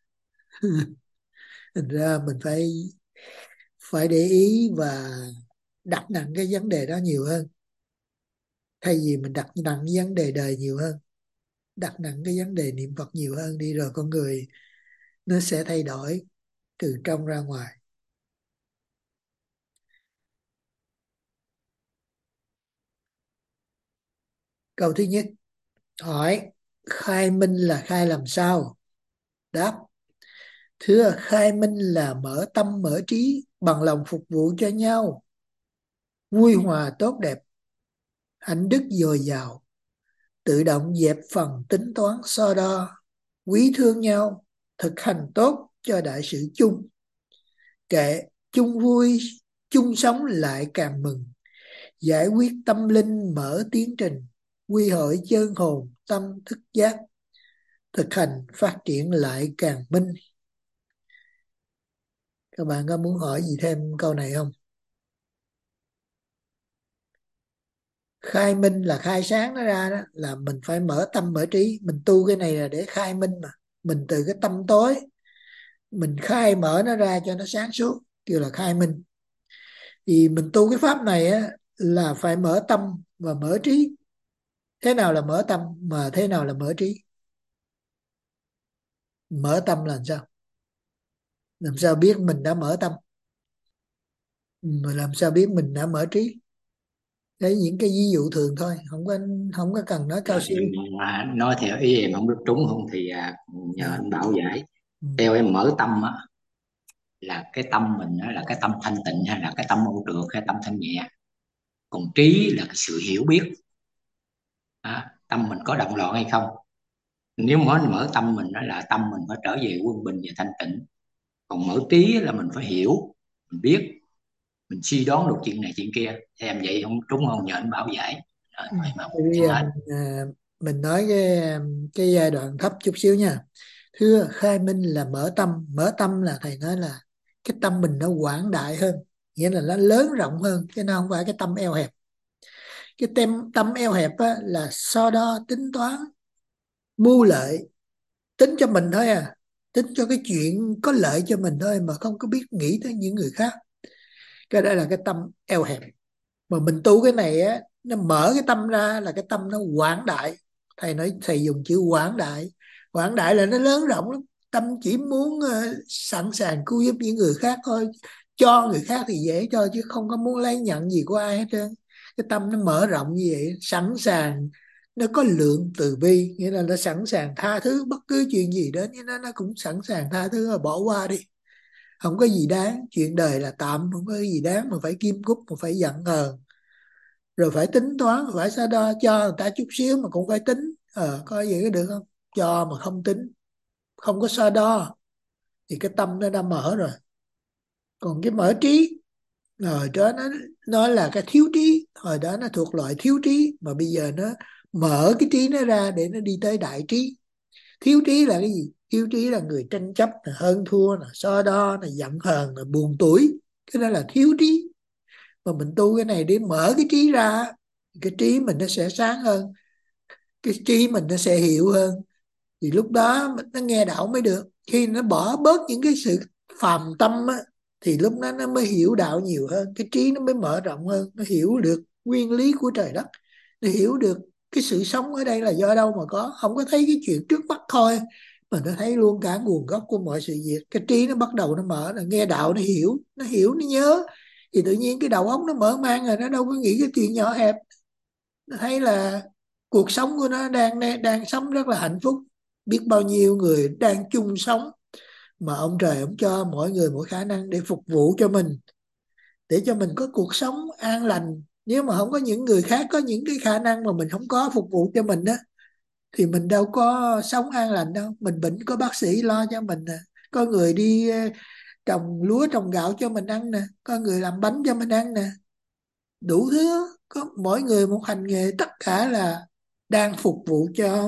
Thành ra mình phải phải để ý và đặt nặng cái vấn đề đó nhiều hơn, thay vì mình đặt nặng cái vấn đề đời nhiều hơn. Đặt nặng cái vấn đề niệm Phật nhiều hơn đi, rồi con người nó sẽ thay đổi từ trong ra ngoài. Câu thứ nhất hỏi khai minh là khai làm sao? Đáp: Thưa, khai minh là mở tâm mở trí, bằng lòng phục vụ cho nhau, vui hòa tốt đẹp, hạnh đức dồi dào, tự động dẹp phần tính toán so đo, quý thương nhau, thực hành tốt cho đại sự chung. Kệ chung vui, chung sống lại càng mừng, giải quyết tâm linh mở tiến trình, quy hội chân hồn tâm thức giác, thực hành phát triển lại càng minh. Các bạn có muốn hỏi gì thêm câu này không? Khai minh là khai sáng nó ra đó, là mình phải mở tâm mở trí. Mình tu cái này là để khai minh mà. Mình từ cái tâm tối mình khai mở nó ra cho nó sáng suốt, kêu là khai minh. Thì mình tu cái pháp này á, là phải mở tâm và mở trí. Thế nào là mở tâm mà thế nào là mở trí? Mở tâm là làm sao? Làm sao biết mình đã mở tâm? Mà làm sao biết mình đã mở trí? Đấy, những cái ví dụ thường thôi, không có không có cần nói cao siêu. Mà nói theo ý em không biết trúng không thì à, nhờ À, anh bảo giải. ừ. Theo em mở tâm á, là cái tâm mình á, là cái tâm thanh tịnh hay là cái tâm ưu trượt hay tâm thanh nhẹ, còn trí là cái sự hiểu biết. À, tâm mình có động loạn hay không. Nếu mở mở tâm mình đó là tâm mình phải trở về quân bình và thanh tịnh, còn mở trí là mình phải hiểu, mình biết, mình suy đoán được chuyện này chuyện kia. Em vậy không trúng không, nhờ anh bảo giải. Rồi Ừ. thôi mà Bây em giờ hết. mình à, mình nói cái à, cái giai đoạn thấp chút xíu nha. Thưa, khai minh là mở tâm. Mở tâm là thầy nói là cái tâm mình nó quảng đại hơn, nghĩa là nó lớn rộng hơn, chứ nó không phải cái tâm eo hẹp. Cái tâm tâm eo hẹp á, là so đo tính toán, mưu lợi, tính cho mình thôi à, tính cho cái chuyện có lợi cho mình thôi, mà không có biết nghĩ tới những người khác. Cái đó là cái tâm eo hẹp. Mà mình tu cái này á, nó mở cái tâm ra là cái tâm nó quảng đại. Thầy nói, thầy dùng chữ quảng đại. Quảng đại là nó lớn rộng lắm. Tâm chỉ muốn uh, sẵn sàng cứu giúp những người khác thôi. Cho người khác thì dễ cho, chứ không có muốn lấy nhận gì của ai hết trơn. Cái tâm nó mở rộng như vậy, sẵn sàng, nó có lượng từ bi, nghĩa là nó sẵn sàng tha thứ bất cứ chuyện gì đến với nó, nó cũng sẵn sàng tha thứ và bỏ qua đi. Không có gì đáng, chuyện đời là tạm, không có gì đáng mà phải kim cúc, mà phải giận hờn, rồi phải tính toán, phải sao đo. Cho người ta chút xíu mà cũng phải tính. Ờ coi vậy có được không? Cho mà không tính, không có so đo, thì cái tâm nó đã mở rồi. Còn cái mở trí, hồi đó nó nói là cái thiếu trí, hồi đó nó thuộc loại thiếu trí, mà bây giờ nó mở cái trí nó ra để nó đi tới đại trí. Thiếu trí là cái gì? Thiếu trí là người tranh chấp, là hơn thua, là so đo, là giận hờn, là buồn tuổi. Cái đó là thiếu trí. Mà mình tu cái này để mở cái trí ra, cái trí mình nó sẽ sáng hơn, cái trí mình nó sẽ hiểu hơn. Thì lúc đó nó nghe đạo mới được. Khi nó bỏ bớt những cái sự phàm tâm á, thì lúc đó nó mới hiểu đạo nhiều hơn, cái trí nó mới mở rộng hơn, nó hiểu được nguyên lý của trời đất, nó hiểu được cái sự sống ở đây là do đâu mà có, không có thấy cái chuyện trước mắt thôi, mà nó thấy luôn cả nguồn gốc của mọi sự việc. Cái trí nó bắt đầu nó mở, là nghe đạo nó hiểu, nó hiểu nó nhớ, thì tự nhiên cái đầu óc nó mở mang rồi, nó đâu có nghĩ cái chuyện nhỏ hẹp. Nó thấy là cuộc sống của nó đang đang sống rất là hạnh phúc, biết bao nhiêu người đang chung sống, mà ông trời ông cho mỗi người mỗi khả năng để phục vụ cho mình, để cho mình có cuộc sống an lành. Nếu mà không có những người khác có những cái khả năng mà mình không có phục vụ cho mình á, thì mình đâu có sống an lành đâu. Mình bệnh có bác sĩ lo cho mình nè, có người đi eh, trồng lúa trồng gạo cho mình ăn nè, có người làm bánh cho mình ăn nè, đủ thứ. Có mỗi người một hành nghề, tất cả là đang phục vụ cho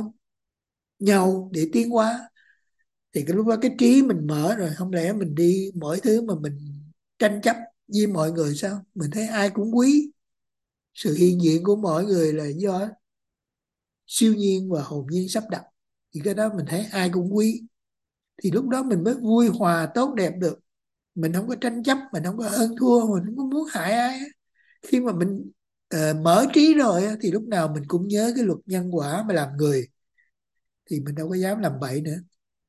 nhau để tiến hóa. Thì cái lúc đó cái trí mình mở rồi, không lẽ mình đi mỗi thứ mà mình tranh chấp với mọi người sao? Mình thấy ai cũng quý. Sự hiện diện của mỗi người là do siêu nhiên và hồn nhiên sắp đặt, thì cái đó mình thấy ai cũng quý. Thì lúc đó mình mới vui hòa tốt đẹp được. Mình không có tranh chấp, mình không có hơn thua, mình không có muốn hại ai. Khi mà mình uh, mở trí rồi thì lúc nào mình cũng nhớ cái luật nhân quả mà làm người, thì mình đâu có dám làm bậy nữa.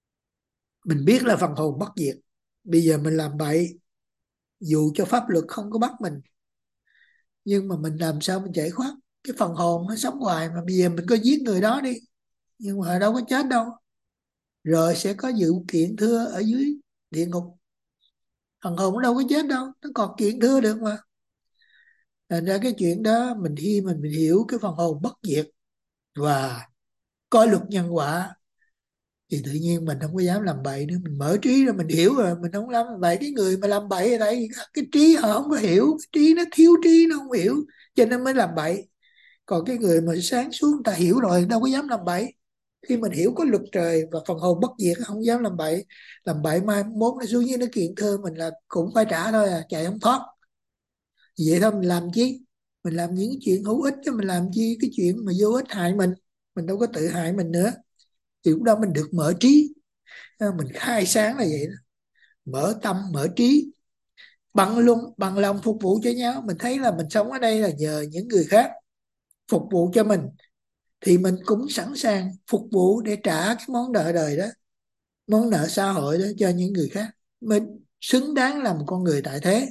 Mình biết là phần hồn bất diệt, bây giờ mình làm bậy, dù cho pháp luật không có bắt mình, nhưng mà mình làm sao mình giải thoát? Cái phần hồn nó sống hoài mà. Bây giờ mình có giết người đó đi, nhưng mà đâu có chết đâu, rồi sẽ có dự kiện thưa ở dưới địa ngục. Phần hồn nó đâu có chết đâu, nó còn kiện thưa được mà. Thành ra cái chuyện đó mình khi mình, mình hiểu cái phần hồn bất diệt và có luật nhân quả thì tự nhiên mình không có dám làm bậy nữa. Mình mở trí ra mình hiểu rồi, mình không làm bậy. Cái người mà làm bậy ở đây cái trí họ không có hiểu, cái trí nó thiếu trí, nó không hiểu cho nên mới làm bậy. Còn cái người mà sáng suốt người ta hiểu rồi đâu có dám làm bậy. Khi mình hiểu có luật trời và phần hồn bất diệt không dám làm bậy. Làm bậy mai mốt nó xuống dưới nó kiện thơ mình là cũng phải trả thôi à, chạy không thoát. Vậy thôi mình làm chi? Mình làm những chuyện hữu ích chứ mình làm chi cái chuyện mà vô ích hại mình. Mình đâu có tự hại mình nữa. Thì lúc đó mình được mở trí, mình khai sáng là vậy đó. Mở tâm mở trí, bằng luôn bằng lòng phục vụ cho nhau. Mình thấy là mình sống ở đây là nhờ những người khác phục vụ cho mình, thì mình cũng sẵn sàng phục vụ để trả cái món nợ đời đó, món nợ xã hội đó cho những người khác. Mình xứng đáng là một con người tại thế,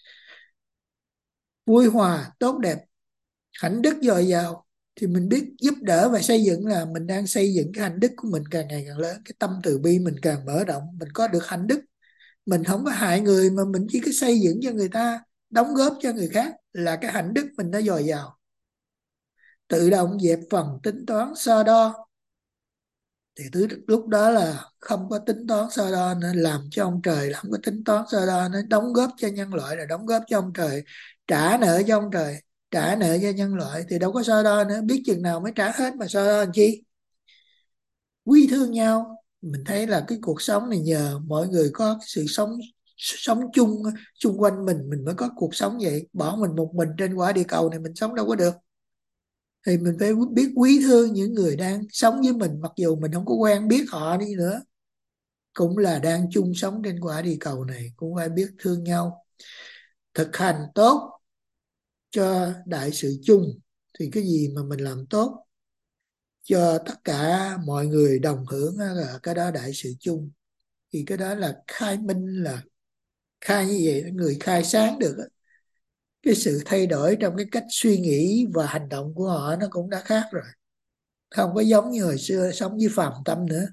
vui hòa tốt đẹp, hạnh đức dồi dào. Thì mình biết giúp đỡ và xây dựng là mình đang xây dựng cái hạnh đức của mình càng ngày càng lớn. Cái tâm từ bi mình càng mở rộng, mình có được hạnh đức. Mình không có hại người mà mình chỉ có xây dựng cho người ta, đóng góp cho người khác là cái hạnh đức mình nó dồi dào. Tự động dẹp phần tính toán so đo. Thì từ lúc đó là không có tính toán so đo nữa, làm cho ông trời là không có tính toán so đo nữa, đóng góp cho nhân loại là đóng góp cho ông trời, trả nợ cho ông trời, trả nợ cho nhân loại, thì đâu có so đo nữa. Biết chừng nào mới trả hết mà so đo làm chi? Quý thương nhau. Mình thấy là cái cuộc sống này nhờ mọi người có cái sự sống sống chung chung quanh mình mình mới có cuộc sống vậy. Bỏ mình một mình trên quả địa cầu này mình sống đâu có được. Thì mình phải biết quý thương những người đang sống với mình, mặc dù mình không có quen biết họ đi nữa, cũng là đang chung sống trên quả địa cầu này, cũng phải biết thương nhau, thực hành tốt cho đại sự chung. Thì cái gì mà mình làm tốt cho tất cả mọi người đồng hưởng là cái đó đại sự chung. Thì cái đó là khai minh, là khai như vậy người khai sáng được. Cái sự thay đổi trong cái cách suy nghĩ và hành động của họ nó cũng đã khác rồi, không có giống như hồi xưa sống với phàm tâm nữa.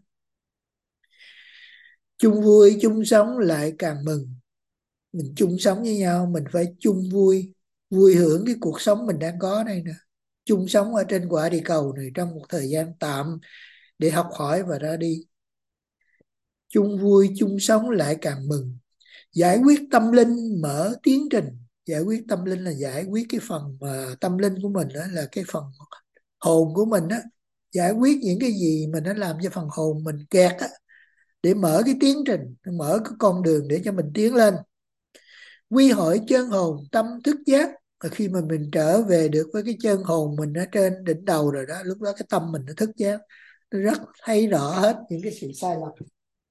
Chung vui chung sống lại càng mừng. Mình chung sống với nhau mình phải chung vui, vui hưởng cái cuộc sống mình đang có đây nè. Chung sống ở trên quả địa cầu này trong một thời gian tạm để học hỏi và ra đi. Chung vui chung sống lại càng mừng. Giải quyết tâm linh mở tiến trình. Giải quyết tâm linh là giải quyết cái phần uh, tâm linh của mình, đó là cái phần hồn của mình đó. Giải quyết những cái gì mà nó làm cho phần hồn mình kẹt á, để mở cái tiến trình, mở cái con đường để cho mình tiến lên. Quy hội chân hồn tâm thức giác. Và khi mà mình trở về được với cái chân hồn mình ở trên đỉnh đầu rồi đó, lúc đó cái tâm mình nó thức giác, nó rất thấy rõ hết những cái sự sai lầm.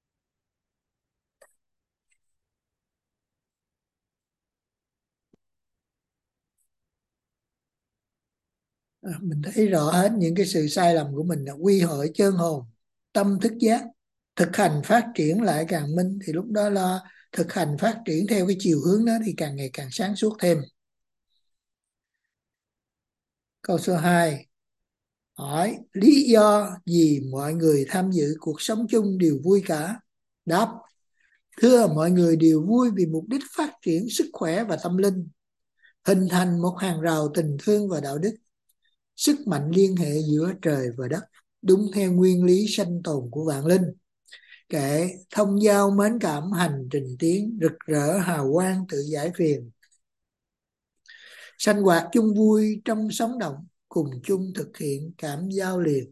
À, mình thấy rõ hết những cái sự sai lầm của mình là quy hội chân hồn tâm thức giác. Thực hành phát triển lại càng minh. Thì lúc đó là thực hành phát triển theo cái chiều hướng đó thì càng ngày càng sáng suốt thêm. Câu số hai hỏi lý do gì mọi người tham dự cuộc sống chung đều vui cả? Đáp: thưa, mọi người đều vui vì mục đích phát triển sức khỏe và tâm linh, hình thành một hàng rào tình thương và đạo đức, sức mạnh liên hệ giữa trời và đất, đúng theo nguyên lý sanh tồn của vạn linh. Kệ thông giao mến cảm hành trình tiến, rực rỡ hào quang tự giải phiền. Sanh hoạt chung vui trong sống động, cùng chung thực hiện cảm giao liền.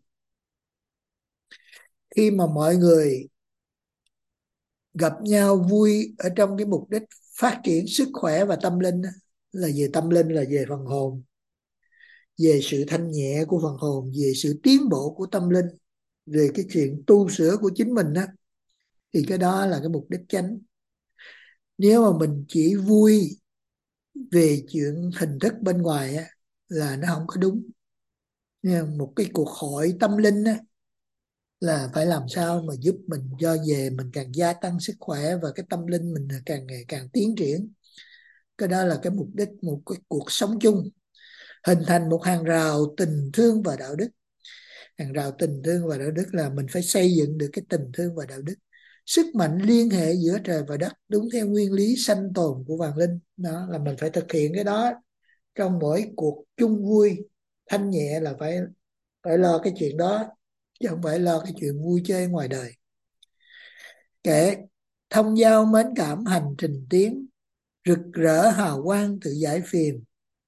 Khi mà mọi người gặp nhau vui ở trong cái mục đích phát triển sức khỏe và tâm linh, là về tâm linh là về phần hồn, về sự thanh nhẹ của phần hồn, về sự tiến bộ của tâm linh, về cái chuyện tu sửa của chính mình á, thì cái đó là cái mục đích chánh. Nếu mà mình chỉ vui về chuyện hình thức bên ngoài á, là nó không có đúng. Một cái cuộc hội tâm linh á, là phải làm sao mà giúp mình cho về mình càng gia tăng sức khỏe và cái tâm linh mình càng ngày càng tiến triển. Cái đó là cái mục đích một cái cuộc sống chung, hình thành một hàng rào tình thương và đạo đức. Hàng rào tình thương và đạo đức là mình phải xây dựng được cái tình thương và đạo đức. sức mạnh liên hệ giữa trời và đất đúng theo nguyên lý sanh tồn của vạn linh. Đó là mình phải thực hiện cái đó trong mỗi cuộc chung vui thanh nhẹ, là phải phải lo cái chuyện đó, chứ không phải lo cái chuyện vui chơi ngoài đời. Kệ thông giao mến cảm hành trình tiến, rực rỡ hào quang tự giải phiền.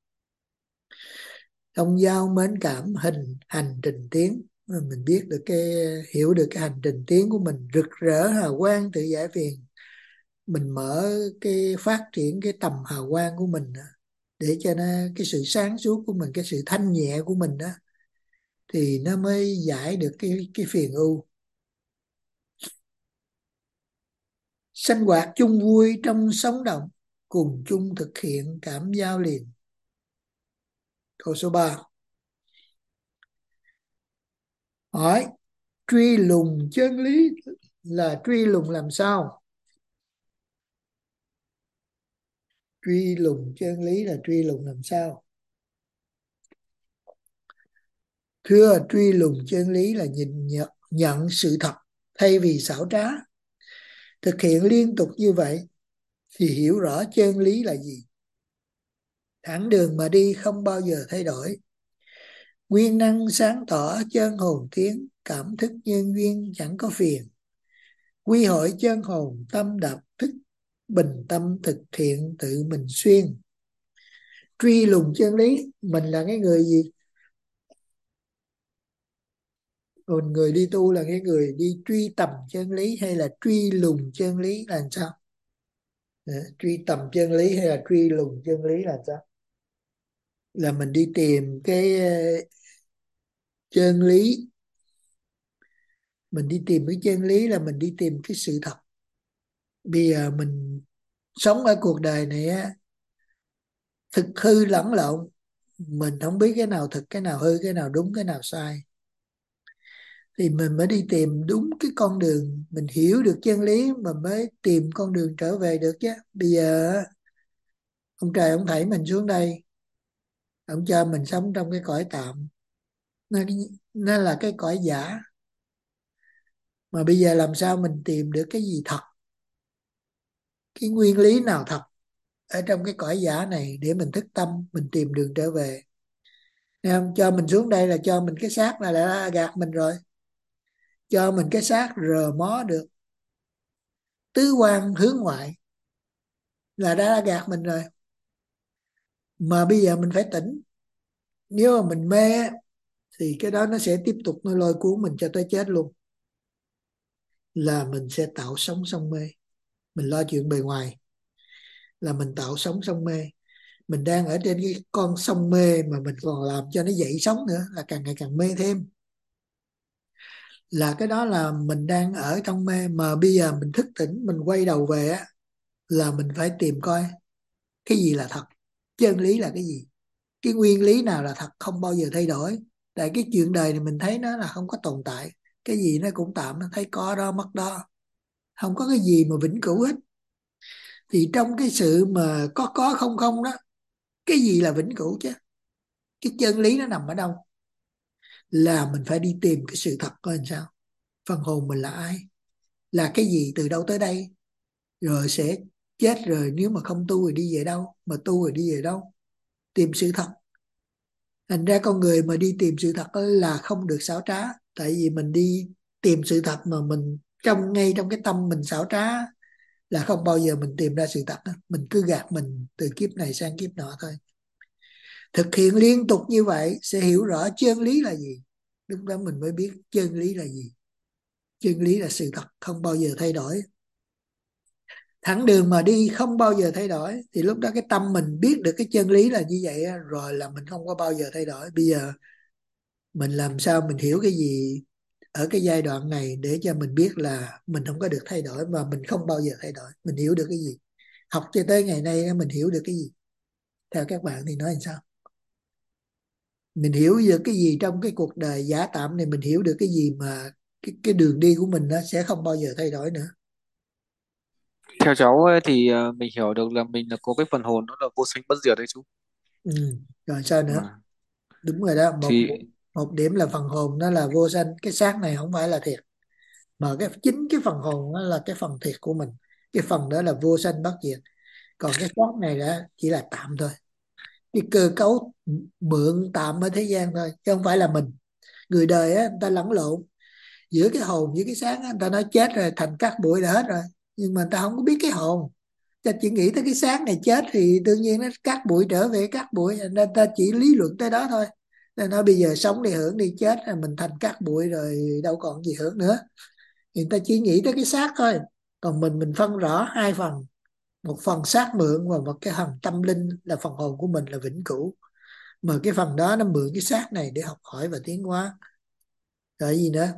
Thông giao mến cảm hình hành trình tiến, mình biết được cái, hiểu được cái hành trình tiến của mình, rực rỡ hào quang tự giải phiền. Mình mở cái phát triển cái tầm hào quang của mình đó, để cho nó cái sự sáng suốt của mình, cái sự thanh nhẹ của mình đó, thì nó mới giải được cái cái phiền ưu. Sinh hoạt chung vui trong sống động, cùng chung thực hiện cảm giao liền. Câu số ba. Hỏi truy lùng chân lý là truy lùng làm sao? Truy lùng chân lý là truy lùng làm sao? Thưa, truy lùng chân lý là nhìn nhận, nhận sự thật thay vì xảo trá. Thực hiện liên tục như vậy thì hiểu rõ chân lý là gì. Thẳng đường mà đi không bao giờ thay đổi. Nguyên năng sáng tỏ chân hồn tiến, cảm thức nhân duyên chẳng có phiền. Quy hội chân hồn tâm đạp thức, bình tâm thực thiện tự mình xuyên. Truy lùng chân lý, mình là cái người gì? Còn người đi tu là cái người đi truy tầm chân lý hay là truy lùng chân lý là làm sao? Ờ, truy tầm chân lý hay là truy lùng chân lý là làm sao? Là mình đi tìm cái ờ, chân lý. Mình đi tìm cái chân lý là mình đi tìm cái sự thật. Bây giờ mình sống ở cuộc đời này á, thực hư lẫn lộn, mình không biết cái nào thực, cái nào hư, cái nào đúng, cái nào sai. Thì mình mới đi tìm đúng cái con đường, mình hiểu được chân lý mà mới tìm con đường trở về được chứ. Bây giờ ông trời ông thảy mình xuống đây, ông cho mình sống trong cái cõi tạm, nó, nó là cái cõi giả. Mà bây giờ làm sao mình tìm được cái gì thật, cái nguyên lý nào thật ở trong cái cõi giả này để mình thức tâm, mình tìm đường trở về. Thấy không? Cho mình xuống đây là cho mình cái xác là đã gạt mình rồi. Cho mình cái xác rờ mó được tứ quan hướng ngoại là đã gạt mình rồi. Mà bây giờ mình phải tỉnh. Nếu mà mình mê thì cái đó nó sẽ tiếp tục nó lôi cuốn mình cho tới chết luôn. Là mình sẽ tạo sống sông mê. Mình lo chuyện bề ngoài là mình tạo sống sông mê. Mình đang ở trên cái con sông mê mà mình còn làm cho nó dậy sóng nữa, là càng ngày càng mê thêm. Là cái đó là mình đang ở trong mê. Mà bây giờ mình thức tỉnh, mình quay đầu về á, là mình phải tìm coi cái gì là thật, chân lý là cái gì, cái nguyên lý nào là thật, không bao giờ thay đổi. Tại cái chuyện đời này mình thấy nó là không có tồn tại, cái gì nó cũng tạm, nó thấy có đó mất đó, không có cái gì mà vĩnh cửu hết. Thì trong cái sự mà có có không không đó, cái gì là vĩnh cửu chứ? Cái chân lý nó nằm ở đâu? Là mình phải đi tìm cái sự thật coi làm sao. Phần hồn mình là ai, là cái gì, từ đâu tới đây, rồi sẽ chết rồi, nếu mà không tu rồi đi về đâu, mà tu rồi đi về đâu? Tìm sự thật. Thành ra con người mà đi tìm sự thật là không được xảo trá. Tại vì mình đi tìm sự thật mà mình trong ngay trong cái tâm mình xảo trá, là không bao giờ mình tìm ra sự thật. Mình cứ gạt mình từ kiếp này sang kiếp nọ thôi. Thực hiện liên tục như vậy sẽ hiểu rõ chân lý là gì. Lúc đó mình mới biết chân lý là gì. Chân lý là sự thật không bao giờ thay đổi. Thẳng đường mà đi không bao giờ thay đổi. Thì lúc đó cái tâm mình biết được cái chân lý là như vậy rồi, là mình không có bao giờ thay đổi. Bây giờ mình làm sao mình hiểu cái gì ở cái giai đoạn này để cho mình biết là mình không có được thay đổi, và mình không bao giờ thay đổi. Mình hiểu được cái gì? Học cho tới ngày nay mình hiểu được cái gì? Theo các bạn thì nói làm sao? Mình hiểu được cái gì trong cái cuộc đời giả tạm này? Mình hiểu được cái gì mà cái, cái đường đi của mình nó sẽ không bao giờ thay đổi nữa? Theo cháu ấy, thì ờ, mình hiểu được là mình là có cái phần hồn, nó là vô sinh bất diệt đấy chú. Ừ. Rồi sao nữa? Vâng. Đúng rồi đó. Một Thì một điểm là phần hồn nó là vô sanh, cái xác này không phải là thiệt. Mà cái chính cái phần hồn đó là cái phần thiệt của mình, cái phần đó là vô sanh bất diệt. Còn cái xác này đã chỉ là tạm thôi, cái cơ cấu mượn tạm ở thế gian thôi, chứ không phải là mình. Người đời á, người ta lẫn lộn giữa cái hồn với cái xác á, người ta nói chết rồi thành cát bụi là hết rồi, nhưng mà người ta không có biết cái hồn. Ta chỉ nghĩ tới cái xác này chết thì đương nhiên nó cát bụi trở về cát bụi, nên ta chỉ lý luận tới đó thôi. Nên nói bây giờ sống đi hưởng đi, chết rồi mình thành cát bụi rồi đâu còn gì hưởng nữa. Người ta chỉ nghĩ tới cái xác thôi. Còn mình mình phân rõ hai phần, một phần xác mượn và một cái phần tâm linh là phần hồn của mình là vĩnh cửu. Mà cái phần đó nó mượn cái xác này để học hỏi và tiến hóa. Rồi gì nữa?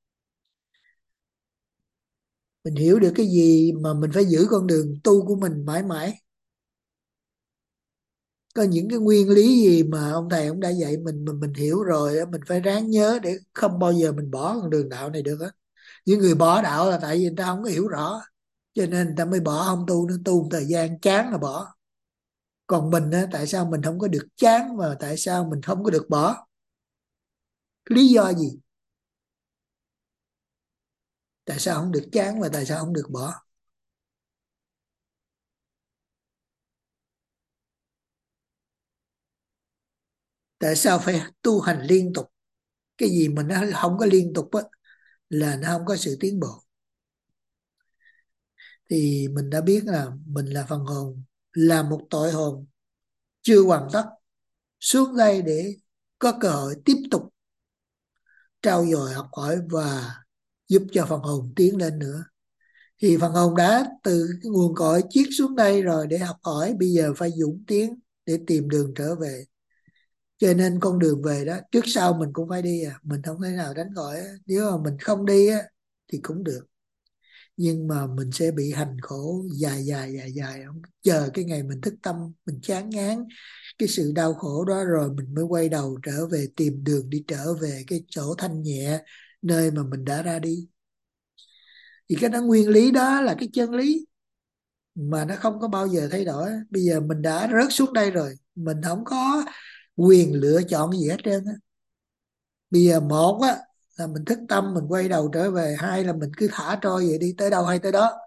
Mình hiểu được cái gì mà mình phải giữ con đường tu của mình mãi mãi. Có những cái nguyên lý gì mà ông thầy ông đã dạy mình mà mình hiểu rồi á, mình phải ráng nhớ để không bao giờ mình bỏ con đường đạo này được á. Những người bỏ đạo là tại vì người ta không có hiểu rõ, cho nên người ta mới bỏ, không tu nữa, tu một thời gian chán là bỏ. Còn mình á, tại sao mình không có được chán và tại sao mình không có được bỏ? Lý do gì? Tại sao không được chán và tại sao không được bỏ? Tại sao phải tu hành liên tục? Cái gì mà nó không có liên tục á là nó không có sự tiến bộ. Thì mình đã biết là mình là phần hồn, là một tội hồn chưa hoàn tất, xuống đây để có cơ hội tiếp tục trau dồi học hỏi và giúp cho phần hồn tiến lên nữa. Thì phần hồn đã từ cái nguồn cội chiết xuống đây rồi để học hỏi, bây giờ phải dũng tiến để tìm đường trở về. Cho nên con đường về đó trước sau mình cũng phải đi à, mình không thể nào tránh khỏi. Nếu mà mình không đi á thì cũng được, nhưng mà mình sẽ bị hành khổ dài dài dài dài, không chờ cái ngày mình thức tâm, mình chán ngán cái sự đau khổ đó rồi mình mới quay đầu trở về, tìm đường đi trở về cái chỗ thanh nhẹ, nơi mà mình đã ra đi. Thì cái đó nguyên lý đó là cái chân lý mà nó không có bao giờ thay đổi. Bây giờ mình đã rớt xuống đây rồi, mình không có quyền lựa chọn gì hết trơn á. Bây giờ một á là mình thức tâm mình quay đầu trở về, hai là mình cứ thả trôi vậy đi, tới đâu hay tới đó,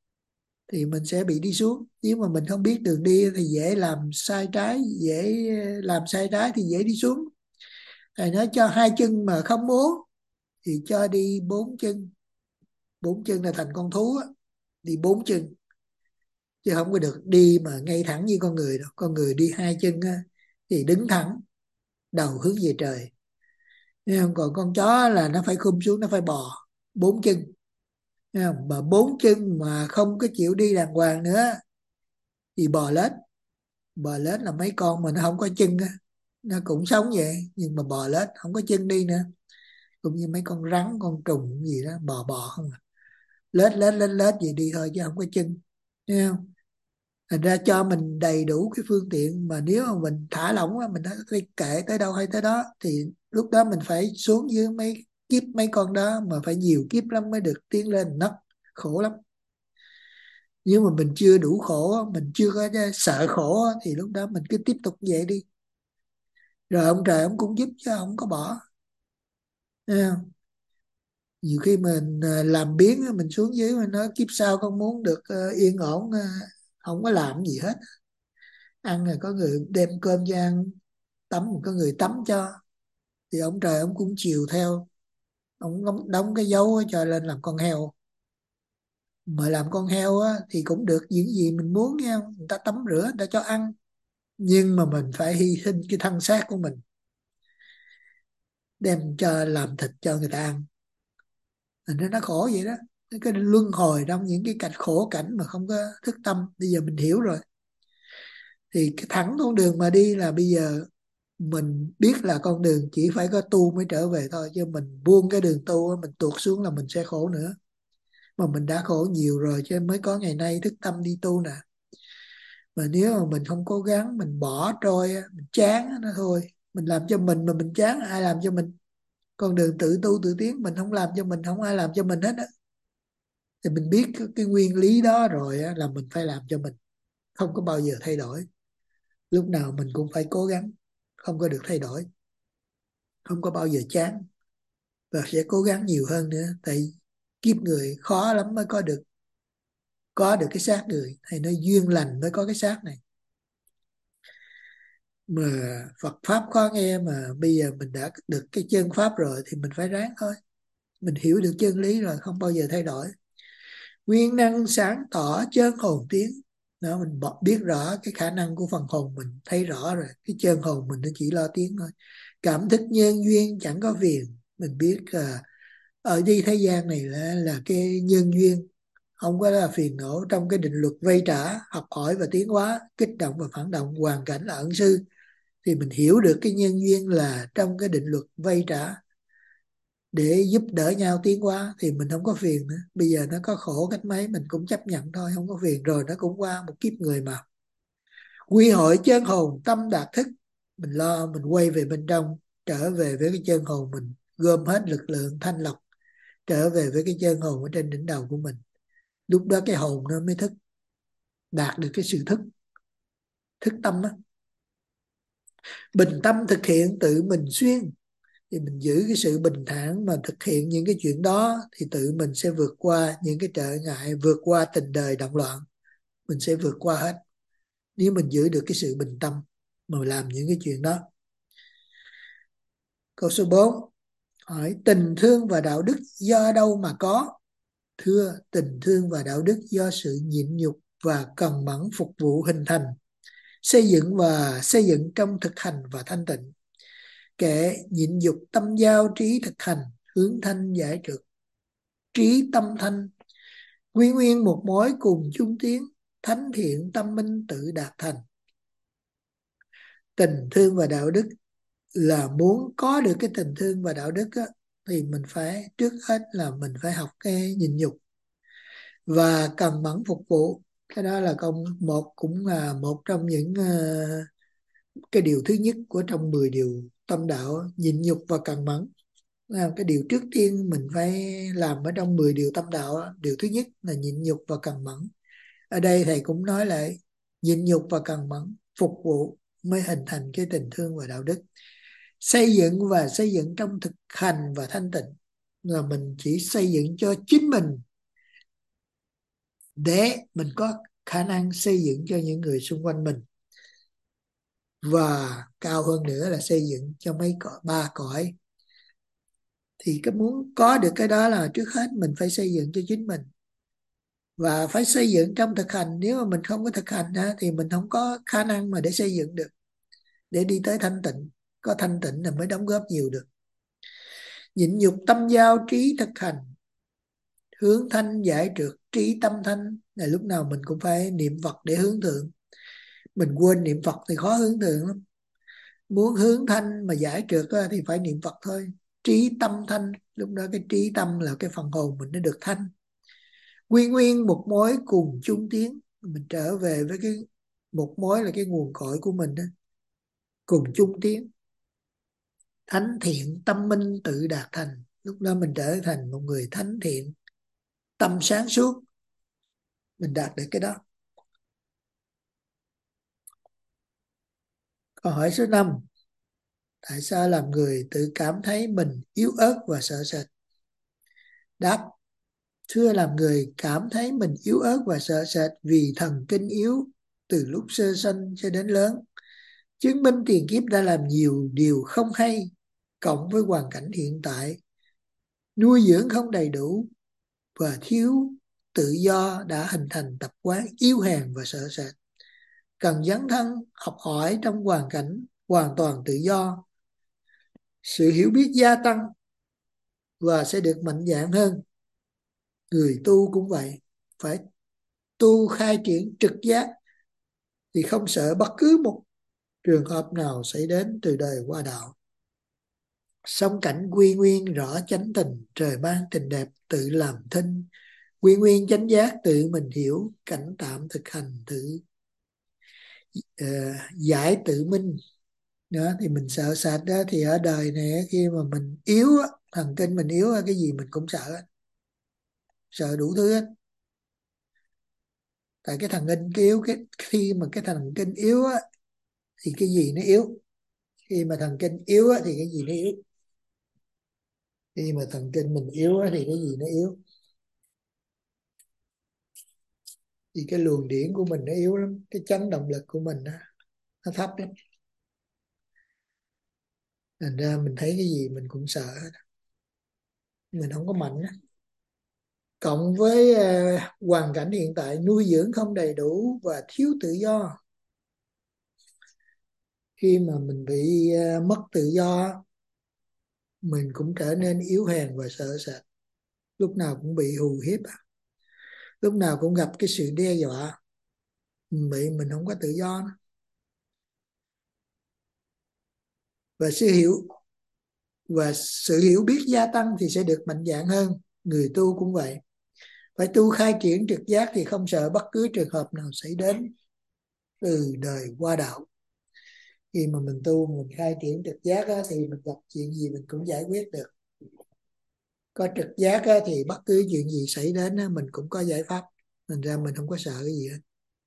thì mình sẽ bị đi xuống. Nếu mà mình không biết đường đi thì dễ làm sai trái, dễ làm sai trái thì dễ đi xuống. Thầy nói cho hai chân mà không muốn thì cho đi bốn chân. Bốn chân là thành con thú á, đi bốn chân, chứ không có được đi mà ngay thẳng như con người đâu. Con người đi hai chân á, thì đứng thẳng, đầu hướng về trời. Thấy không? Còn con chó là nó phải khum xuống, nó phải bò bốn chân. Thấy không? Mà bốn chân mà không có chịu đi đàng hoàng nữa thì bò lết. Bò lết là mấy con mà nó không có chân á, nó cũng sống vậy nhưng mà bò lết không có chân đi nữa. Cũng như mấy con rắn, con trùng gì đó, bò bò không à. Lết lết lết lết gì đi thôi chứ không có chân. Thấy không? Thành ra cho mình đầy đủ cái phương tiện, mà nếu mà mình thả lỏng á, mình nói "Thôi kệ tới đâu hay tới đó", thì lúc đó mình phải xuống dưới mấy kiếp mấy con đó, mà phải nhiều kiếp lắm mới được tiến lên nấc, khổ lắm. Nếu mà mình chưa đủ khổ, mình chưa có sợ khổ thì lúc đó mình cứ tiếp tục vậy đi, rồi ông trời ông cũng giúp chứ không có bỏ. Thấy không? Nhiều khi mình à, làm biếng á, mình xuống dưới mình nói kiếp sau con muốn được ờ, yên ổn, ờ, không có làm gì hết. Ăn rồi có người đem cơm cho ăn, tắm rồi có người tắm cho, thì ông trời ông cũng chiều theo. Ông đóng, đóng cái dấu cho lên làm con heo. Mà làm con heo á, thì cũng được những gì mình muốn nha, người ta tắm rửa, người ta cho ăn, nhưng mà mình phải hy sinh cái thân xác của mình đem cho làm thịt cho người ta ăn. Thành ra nó khổ vậy đó. Cái luân hồi trong những cái cảnh khổ cảnh mà không có thức tâm, bây giờ mình hiểu rồi. Thì cái thẳng con đường mà đi là bây giờ mình biết là con đường chỉ phải có tu mới trở về thôi, chứ mình buông cái đường tu mình tuột xuống là mình sẽ khổ nữa. Mà mình đã khổ nhiều rồi cho mới có ngày nay thức tâm đi tu nè. Mà nếu mà mình không cố gắng, mình bỏ trôi, mình chán nó thôi. Mình làm cho mình mà mình chán, ai làm cho mình? Con đường tự tu tự tiến mình không làm cho mình, không ai làm cho mình hết á. Thì mình biết cái, cái nguyên lý đó rồi á, là mình phải làm cho mình, không có bao giờ thay đổi. Lúc nào mình cũng phải cố gắng, không có được thay đổi, không có bao giờ chán, và sẽ cố gắng nhiều hơn nữa. Tại kiếp người khó lắm mới có được có được cái xác người, hay nói duyên lành mới có cái xác này. Mà Phật pháp khó nghe, mà bây giờ mình đã được cái chân pháp rồi thì mình phải ráng thôi. Mình hiểu được chân lý rồi không bao giờ thay đổi. Nguyên năng sáng tỏ chân hồn tiếng. Đó, mình biết rõ cái khả năng của phần hồn mình, thấy rõ rồi. Cái chân hồn mình nó chỉ lo tiếng thôi. Cảm thức nhân duyên chẳng có phiền. Mình biết là ở đi thế gian này là, là cái nhân duyên, không có là phiền não. Trong cái định luật vay trả, học hỏi và tiến hóa, kích động và phản động, hoàn cảnh là ẩn sư, thì mình hiểu được cái nhân duyên là trong cái định luật vay trả để giúp đỡ nhau tiến hóa, thì mình không có phiền nữa. Bây giờ nó có khổ cách mấy mình cũng chấp nhận thôi, không có phiền. Rồi nó cũng qua một kiếp người mà. Quy hội chân hồn tâm đạt thức. Mình lo mình quay về bên trong, trở về với cái chân hồn mình, gom hết lực lượng thanh lọc, trở về với cái chân hồn ở trên đỉnh đầu của mình. Lúc đó cái hồn nó mới thức, đạt được cái sự thức thức tâm á. Bình tâm thực hiện tự mình xuyên, thì mình giữ cái sự bình thản mà thực hiện những cái chuyện đó, thì tự mình sẽ vượt qua những cái trở ngại, vượt qua tình đời động loạn, mình sẽ vượt qua hết nếu mình giữ được cái sự bình tâm mà làm những cái chuyện đó. Câu số bốn hỏi tình thương và đạo đức do đâu mà có? Thưa, tình thương và đạo đức do sự nhịn nhục và cần mẫn phục vụ hình thành, xây dựng và xây dựng trong thực hành và thanh tịnh. Kệ nhịn dục tâm giao trí thực hành, hướng thanh giải trượt trí tâm thanh, quy nguyên một mối cùng chung tiến, thánh thiện tâm minh tự đạt thành. Tình thương và đạo đức là muốn có được cái tình thương và đạo đức á, thì mình phải trước hết là mình phải học cái nhịn nhục và cần mẫn phục vụ. Cái đó là công một, cũng là một trong những uh, cái điều thứ nhất của trong mười điều tâm đạo, nhịn nhục và cần mẫn. Là cái điều trước tiên mình phải làm ở trong mười điều tâm đạo đó. Điều thứ nhất là nhịn nhục và cần mẫn. Ở đây thầy cũng nói lại, nhịn nhục và cần mẫn phục vụ mới hình thành cái tình thương và đạo đức. Xây dựng và xây dựng trong thực hành và thanh tịnh, là mình chỉ xây dựng cho chính mình để mình có khả năng xây dựng cho những người xung quanh mình, và cao hơn nữa là xây dựng cho mấy cõi, ba cõi. Thì cái muốn có được cái đó là trước hết mình phải xây dựng cho chính mình, và phải xây dựng trong thực hành. Nếu mà mình không có thực hành á, thì mình không có khả năng mà để xây dựng được, để đi tới thanh tịnh. Có thanh tịnh là mới đóng góp nhiều được. Nhịn nhục tâm giao trí thực hành, hướng thanh giải trượt trí tâm thanh, là lúc nào mình cũng phải niệm Phật để hướng thượng. Mình quên niệm Phật thì khó hướng thượng lắm. Muốn hướng thanh mà giải trượt thì phải niệm Phật thôi. Trí tâm thanh, lúc đó cái trí tâm là cái phần hồn mình nó được thanh. Quy nguyên một mối cùng chung tiến, mình trở về với cái một mối là cái nguồn cội của mình đó, cùng chung tiến. Thánh thiện tâm minh tự đạt thành, lúc đó mình trở thành một người thánh thiện, tâm sáng suốt, mình đạt được cái đó. Câu hỏi số năm, tại sao làm người tự cảm thấy mình yếu ớt và sợ sệt? Đáp, thưa, làm người cảm thấy mình yếu ớt và sợ sệt vì thần kinh yếu từ lúc sơ sanh cho đến lớn. Chứng minh tiền kiếp đã làm nhiều điều không hay, cộng với hoàn cảnh hiện tại, nuôi dưỡng không đầy đủ và thiếu tự do đã hình thành tập quán yếu hèn và sợ sệt. Cần dấn thân học hỏi trong hoàn cảnh hoàn toàn tự do, sự hiểu biết gia tăng và sẽ được mạnh dạn hơn. Người tu cũng vậy, phải tu khai triển trực giác thì không sợ bất cứ một trường hợp nào xảy đến từ đời qua đạo. Song cảnh quy nguyên rõ chánh tình, trời ban tình đẹp tự làm thinh. Quy nguyên chánh giác tự mình hiểu, cảnh tạm thực hành tự uh, giải tự minh. Đó, thì mình sợ sệt đó, thì ở đời này khi mà mình yếu, thần kinh mình yếu, cái gì mình cũng sợ, sợ đủ thứ hết. Tại cái thần kinh yếu, cái khi mà cái thần kinh yếu á, thì cái gì nó yếu. Khi mà thần kinh yếu á, thì cái gì nó yếu. Khi mà thần kinh mình yếu á, thì cái gì nó yếu. Vì cái luồng điển của mình nó yếu lắm, cái chấn động lực của mình nó, nó thấp lắm, thành ra mình thấy cái gì mình cũng sợ hết. Mình không có mạnh á. Cộng với uh, hoàn cảnh hiện tại nuôi dưỡng không đầy đủ và thiếu tự do, khi mà mình bị uh, mất tự do, mình cũng trở nên yếu hèn và sợ sệt, lúc nào cũng bị hù hiếp, lúc nào cũng gặp cái sự đe dọa, mình bị mình không có tự do nữa. Và sự hiểu và sự hiểu biết gia tăng thì sẽ được mạnh dạn hơn. Người tu cũng vậy, phải tu khai triển trực giác thì không sợ bất cứ trường hợp nào xảy đến từ đời qua đạo. Khi mà mình tu, mình khai triển trực giác á, thì mình gặp chuyện gì mình cũng giải quyết được. Có trực giác á, thì bất cứ chuyện gì xảy đến á, mình cũng có giải pháp. Thành ra mình không có sợ cái gì hết.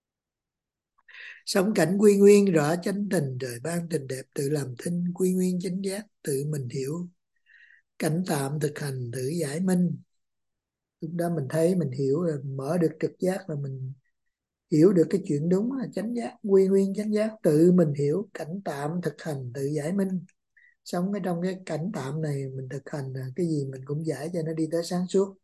Sống cảnh quy nguyên rõ chánh tình, trời ban tình đẹp, tự làm thinh quy nguyên chánh giác, tự mình hiểu cảnh tạm thực hành tự giải minh. Lúc đó mình thấy mình hiểu rồi, mở được trực giác là mình hiểu được cái chuyện đúng là chánh giác, quy nguyên chánh giác, tự mình hiểu cảnh tạm thực hành tự giải minh. Sống ở trong cái cảnh tạm này mình thực hành là cái gì mình cũng giải cho nó đi tới sáng suốt.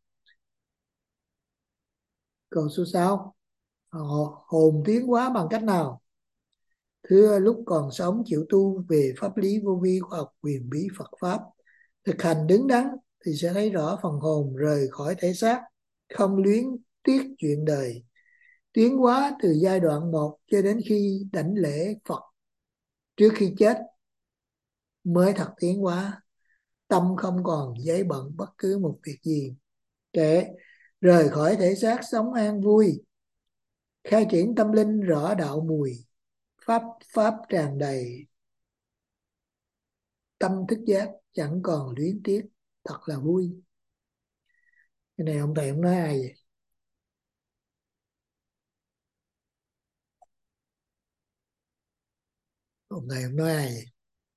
Còn số sáu, hồn tiến hóa bằng cách nào? Thưa, lúc còn sống chịu tu về pháp lý vô vi, khoa học quyền bí Phật Pháp, thực hành đứng đắn thì sẽ thấy rõ phần hồn rời khỏi thể xác, không luyến tiếc chuyện đời, tiến hóa từ giai đoạn một cho đến khi đảnh lễ Phật trước khi chết mới thật tiến hóa. Tâm không còn giấy bận bất cứ một việc gì, kệ rời khỏi thể xác sống an vui, khai triển tâm linh rõ đạo mùi, pháp pháp tràn đầy, tâm thức giác chẳng còn luyến tiếc, thật là vui. Cái này ông thầy ông nói ai vậy? Ông thầy ông nói ai vậy?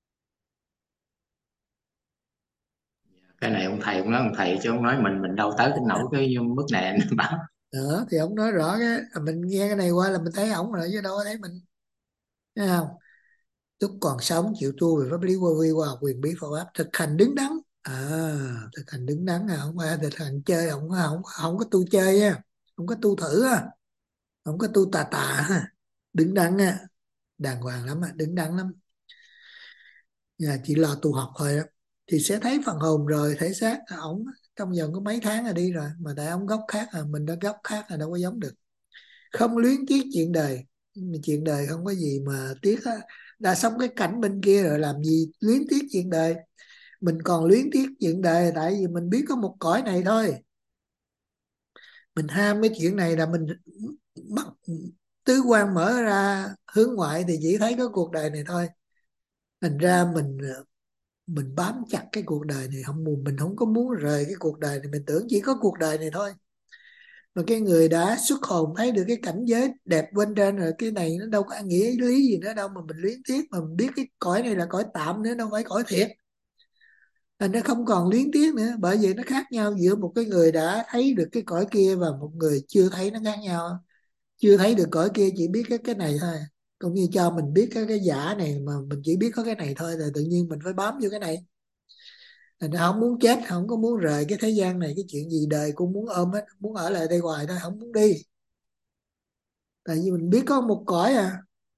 Cái này ông thầy cũng nói ông thầy chứ ông nói mình mình đâu tới cái nổi cái mức này anh bảo. Đó thì ông nói rõ cái mình nghe cái này qua là mình thấy ổng rồi chứ đâu có thấy mình, thấy không? Lúc còn sống chịu tu về pháp lý vô vi, khoa học quyền bí Phật Pháp, thực hành đứng đắn. À, thực hành đứng đắn à, không phải thực hành chơi, không không không có tu chơi nha, không có tu thử á, không có tu tà tà ha. Đứng đắn á, đàng hoàng lắm á, đứng đắn lắm. Nhà chỉ lo tu học thôi đó, thì sẽ thấy phần hồn rồi thể xác ổng trong vòng có mấy tháng là đi rồi, mà tại ông gốc khác à, mình đã gốc khác là đâu có giống được. Không luyến tiếc chuyện đời, chuyện đời không có gì mà tiếc á, đã sống cái cảnh bên kia rồi làm gì luyến tiếc chuyện đời. Mình còn luyến tiếc chuyện đời tại vì mình biết có một cõi này thôi, mình ham cái chuyện này là mình bắt tứ quan mở ra hướng ngoại thì chỉ thấy có cuộc đời này thôi. Thành ra mình mình bám chặt cái cuộc đời này, không mình không có muốn rời cái cuộc đời này, mình tưởng chỉ có cuộc đời này thôi. Mà cái người đã xuất hồn thấy được cái cảnh giới đẹp bên trên rồi, cái này nó đâu có nghĩa lý gì nữa đâu mà mình luyến tiếc, mà mình biết cái cõi này là cõi tạm nữa, đâu phải cõi thiệt. Nên nó không còn luyến tiếc nữa, bởi vì nó khác nhau giữa một cái người đã thấy được cái cõi kia và một người chưa thấy, nó khác nhau. Chưa thấy được cõi kia chỉ biết cái cái này thôi, cũng như cho mình biết cái cái giả này mà mình chỉ biết có cái này thôi, rồi tự nhiên mình phải bám vô cái này. Thành ra không muốn chết, không có muốn rời cái thế gian này, cái chuyện gì đời cũng muốn ôm hết, muốn ở lại đây hoài thôi, không muốn đi. Tại vì mình biết có một cõi à.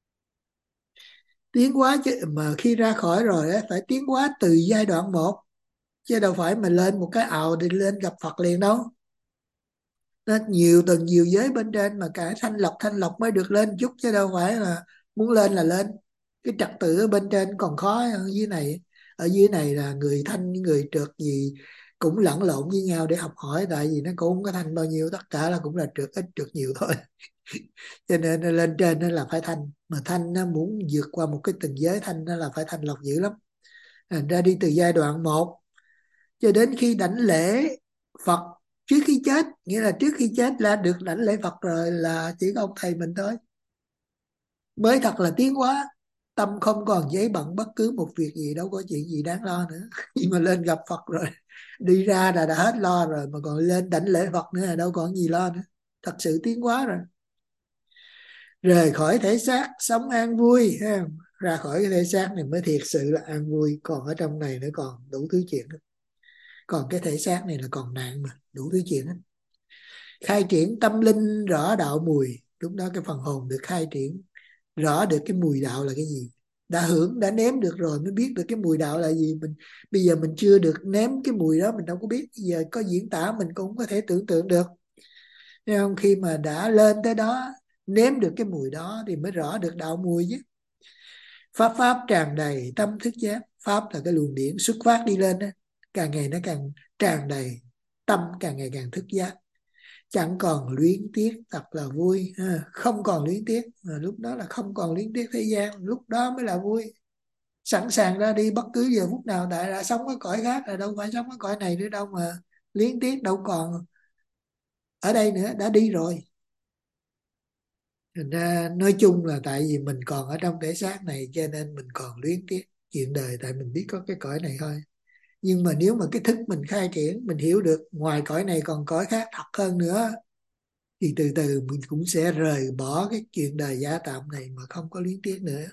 Tiến hóa chứ, mà khi ra khỏi rồi á phải tiến hóa từ giai đoạn một, chứ đâu phải mà lên một cái ào đi lên gặp Phật liền đâu. Nó nhiều tầng nhiều giới bên trên, mà cả thanh lọc thanh lọc mới được lên chút, chứ đâu phải là muốn lên là lên. Cái trật tự ở bên trên còn khó hơn dưới này. Ở dưới này là người thanh người trượt gì cũng lẫn lộn với nhau để học hỏi, tại vì nó cũng không có thanh bao nhiêu, tất cả là cũng là trượt ít trượt nhiều thôi. Cho nên nó lên trên nó là phải thanh, mà thanh nó muốn vượt qua một cái từng giới thanh nó là phải thanh lọc dữ lắm. Thành ra đi từ giai đoạn một cho đến khi đảnh lễ Phật trước khi chết, nghĩa là trước khi chết là được đảnh lễ Phật rồi, là chỉ có ông thầy mình thôi, mới thật là tiến hóa. Tâm không còn giấy bận bất cứ một việc gì, đâu có chuyện gì đáng lo nữa. Nhưng mà lên gặp Phật rồi, đi ra là đã hết lo rồi, mà còn lên đảnh lễ Phật nữa là đâu còn gì lo nữa, thật sự tiến hóa rồi. Rời khỏi thể xác sống an vui ha. Ra khỏi cái thể xác này mới thiệt sự là an vui, còn ở trong này nó còn đủ thứ chuyện đó. Còn cái thể xác này là còn nạn mà, đủ thứ chuyện đó. Khai triển tâm linh rõ đạo mùi, lúc đó cái phần hồn được khai triển rõ được cái mùi đạo là cái gì, đã hưởng đã nếm được rồi mới biết được cái mùi đạo là gì. Mình bây giờ mình chưa được nếm cái mùi đó, mình đâu có biết, bây giờ có diễn tả mình cũng không có thể tưởng tượng được. Thấy không? Khi mà đã lên tới đó, nếm được cái mùi đó thì mới rõ được đạo mùi chứ. Pháp pháp tràn đầy tâm thức giác, pháp là cái luồng điển xuất phát đi lên đó, càng ngày nó càng tràn đầy, tâm càng ngày càng thức giác, chẳng còn luyến tiếc, thật là vui ha. Không còn luyến tiếc, mà lúc đó là không còn luyến tiếc thế gian, lúc đó mới là vui, sẵn sàng ra đi bất cứ giờ phút nào, tại đã sống ở cõi khác là đâu phải sống ở cõi này nữa đâu mà luyến tiếc, đâu còn ở đây nữa, đã đi rồi. Thành ra nói chung là tại vì mình còn ở trong thể xác này cho nên mình còn luyến tiếc chuyện đời, tại mình biết có cái cõi này thôi. Nhưng mà nếu mà cái thức mình khai triển, mình hiểu được ngoài cõi này còn cõi khác thật hơn nữa, thì từ từ mình cũng sẽ rời bỏ cái chuyện đời giả tạm này mà không có luyến tiếc nữa.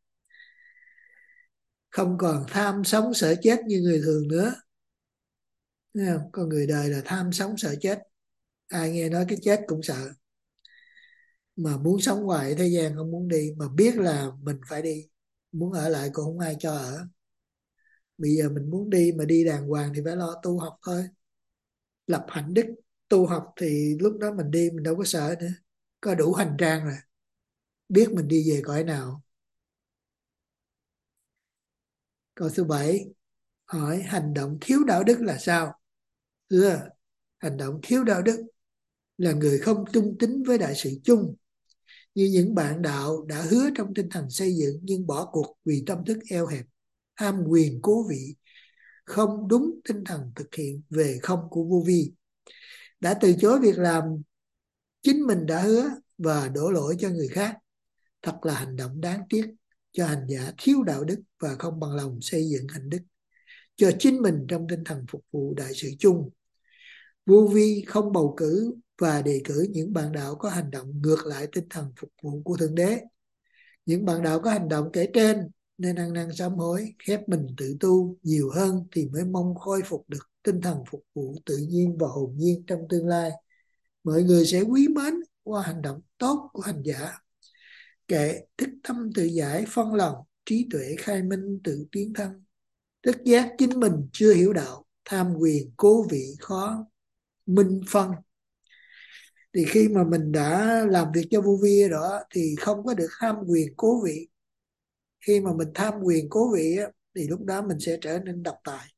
Không còn tham sống sợ chết như người thường nữa. Thấy không? Con người đời là tham sống sợ chết. Ai nghe nói cái chết cũng sợ. Mà muốn sống hoài thế gian, không muốn đi. Mà biết là mình phải đi. Muốn ở lại cũng không ai cho ở. Bây giờ mình muốn đi mà đi đàng hoàng thì phải lo tu học thôi. Lập hạnh đức, tu học thì lúc đó mình đi mình đâu có sợ nữa. Có đủ hành trang rồi. Biết mình đi về cõi nào. Câu số bảy hỏi hành động thiếu đạo đức là sao? Thưa, hành động thiếu đạo đức là người không trung tín với đại sự chung, như những bạn đạo đã hứa trong tinh thần xây dựng nhưng bỏ cuộc vì tâm thức eo hẹp, ham quyền cố vị, không đúng tinh thần thực hiện về không của vô vi, đã từ chối việc làm chính mình đã hứa và đổ lỗi cho người khác. Thật là hành động đáng tiếc cho hành giả thiếu đạo đức và không bằng lòng xây dựng hạnh đức cho chính mình trong tinh thần phục vụ đại sự chung. Vô vi không bầu cử và đề cử những bạn đạo có hành động ngược lại tinh thần phục vụ của Thượng Đế. Những bạn đạo có hành động kể trên nên ăn năn sám hối, khép mình tự tu nhiều hơn thì mới mong khôi phục được tinh thần phục vụ tự nhiên và hồn nhiên trong tương lai. Mọi người sẽ quý mến qua hành động tốt của hành giả. Kệ thức tâm tự giải phân lòng, trí tuệ khai minh tự tiến thân. Thức giác chính mình chưa hiểu đạo, tham quyền cố vị khó minh phân. Thì khi mà mình đã làm việc cho vô vi đó thì không có được tham quyền cố vị. Khi mà mình tham quyền cố vị á, thì lúc đó mình sẽ trở nên độc tài.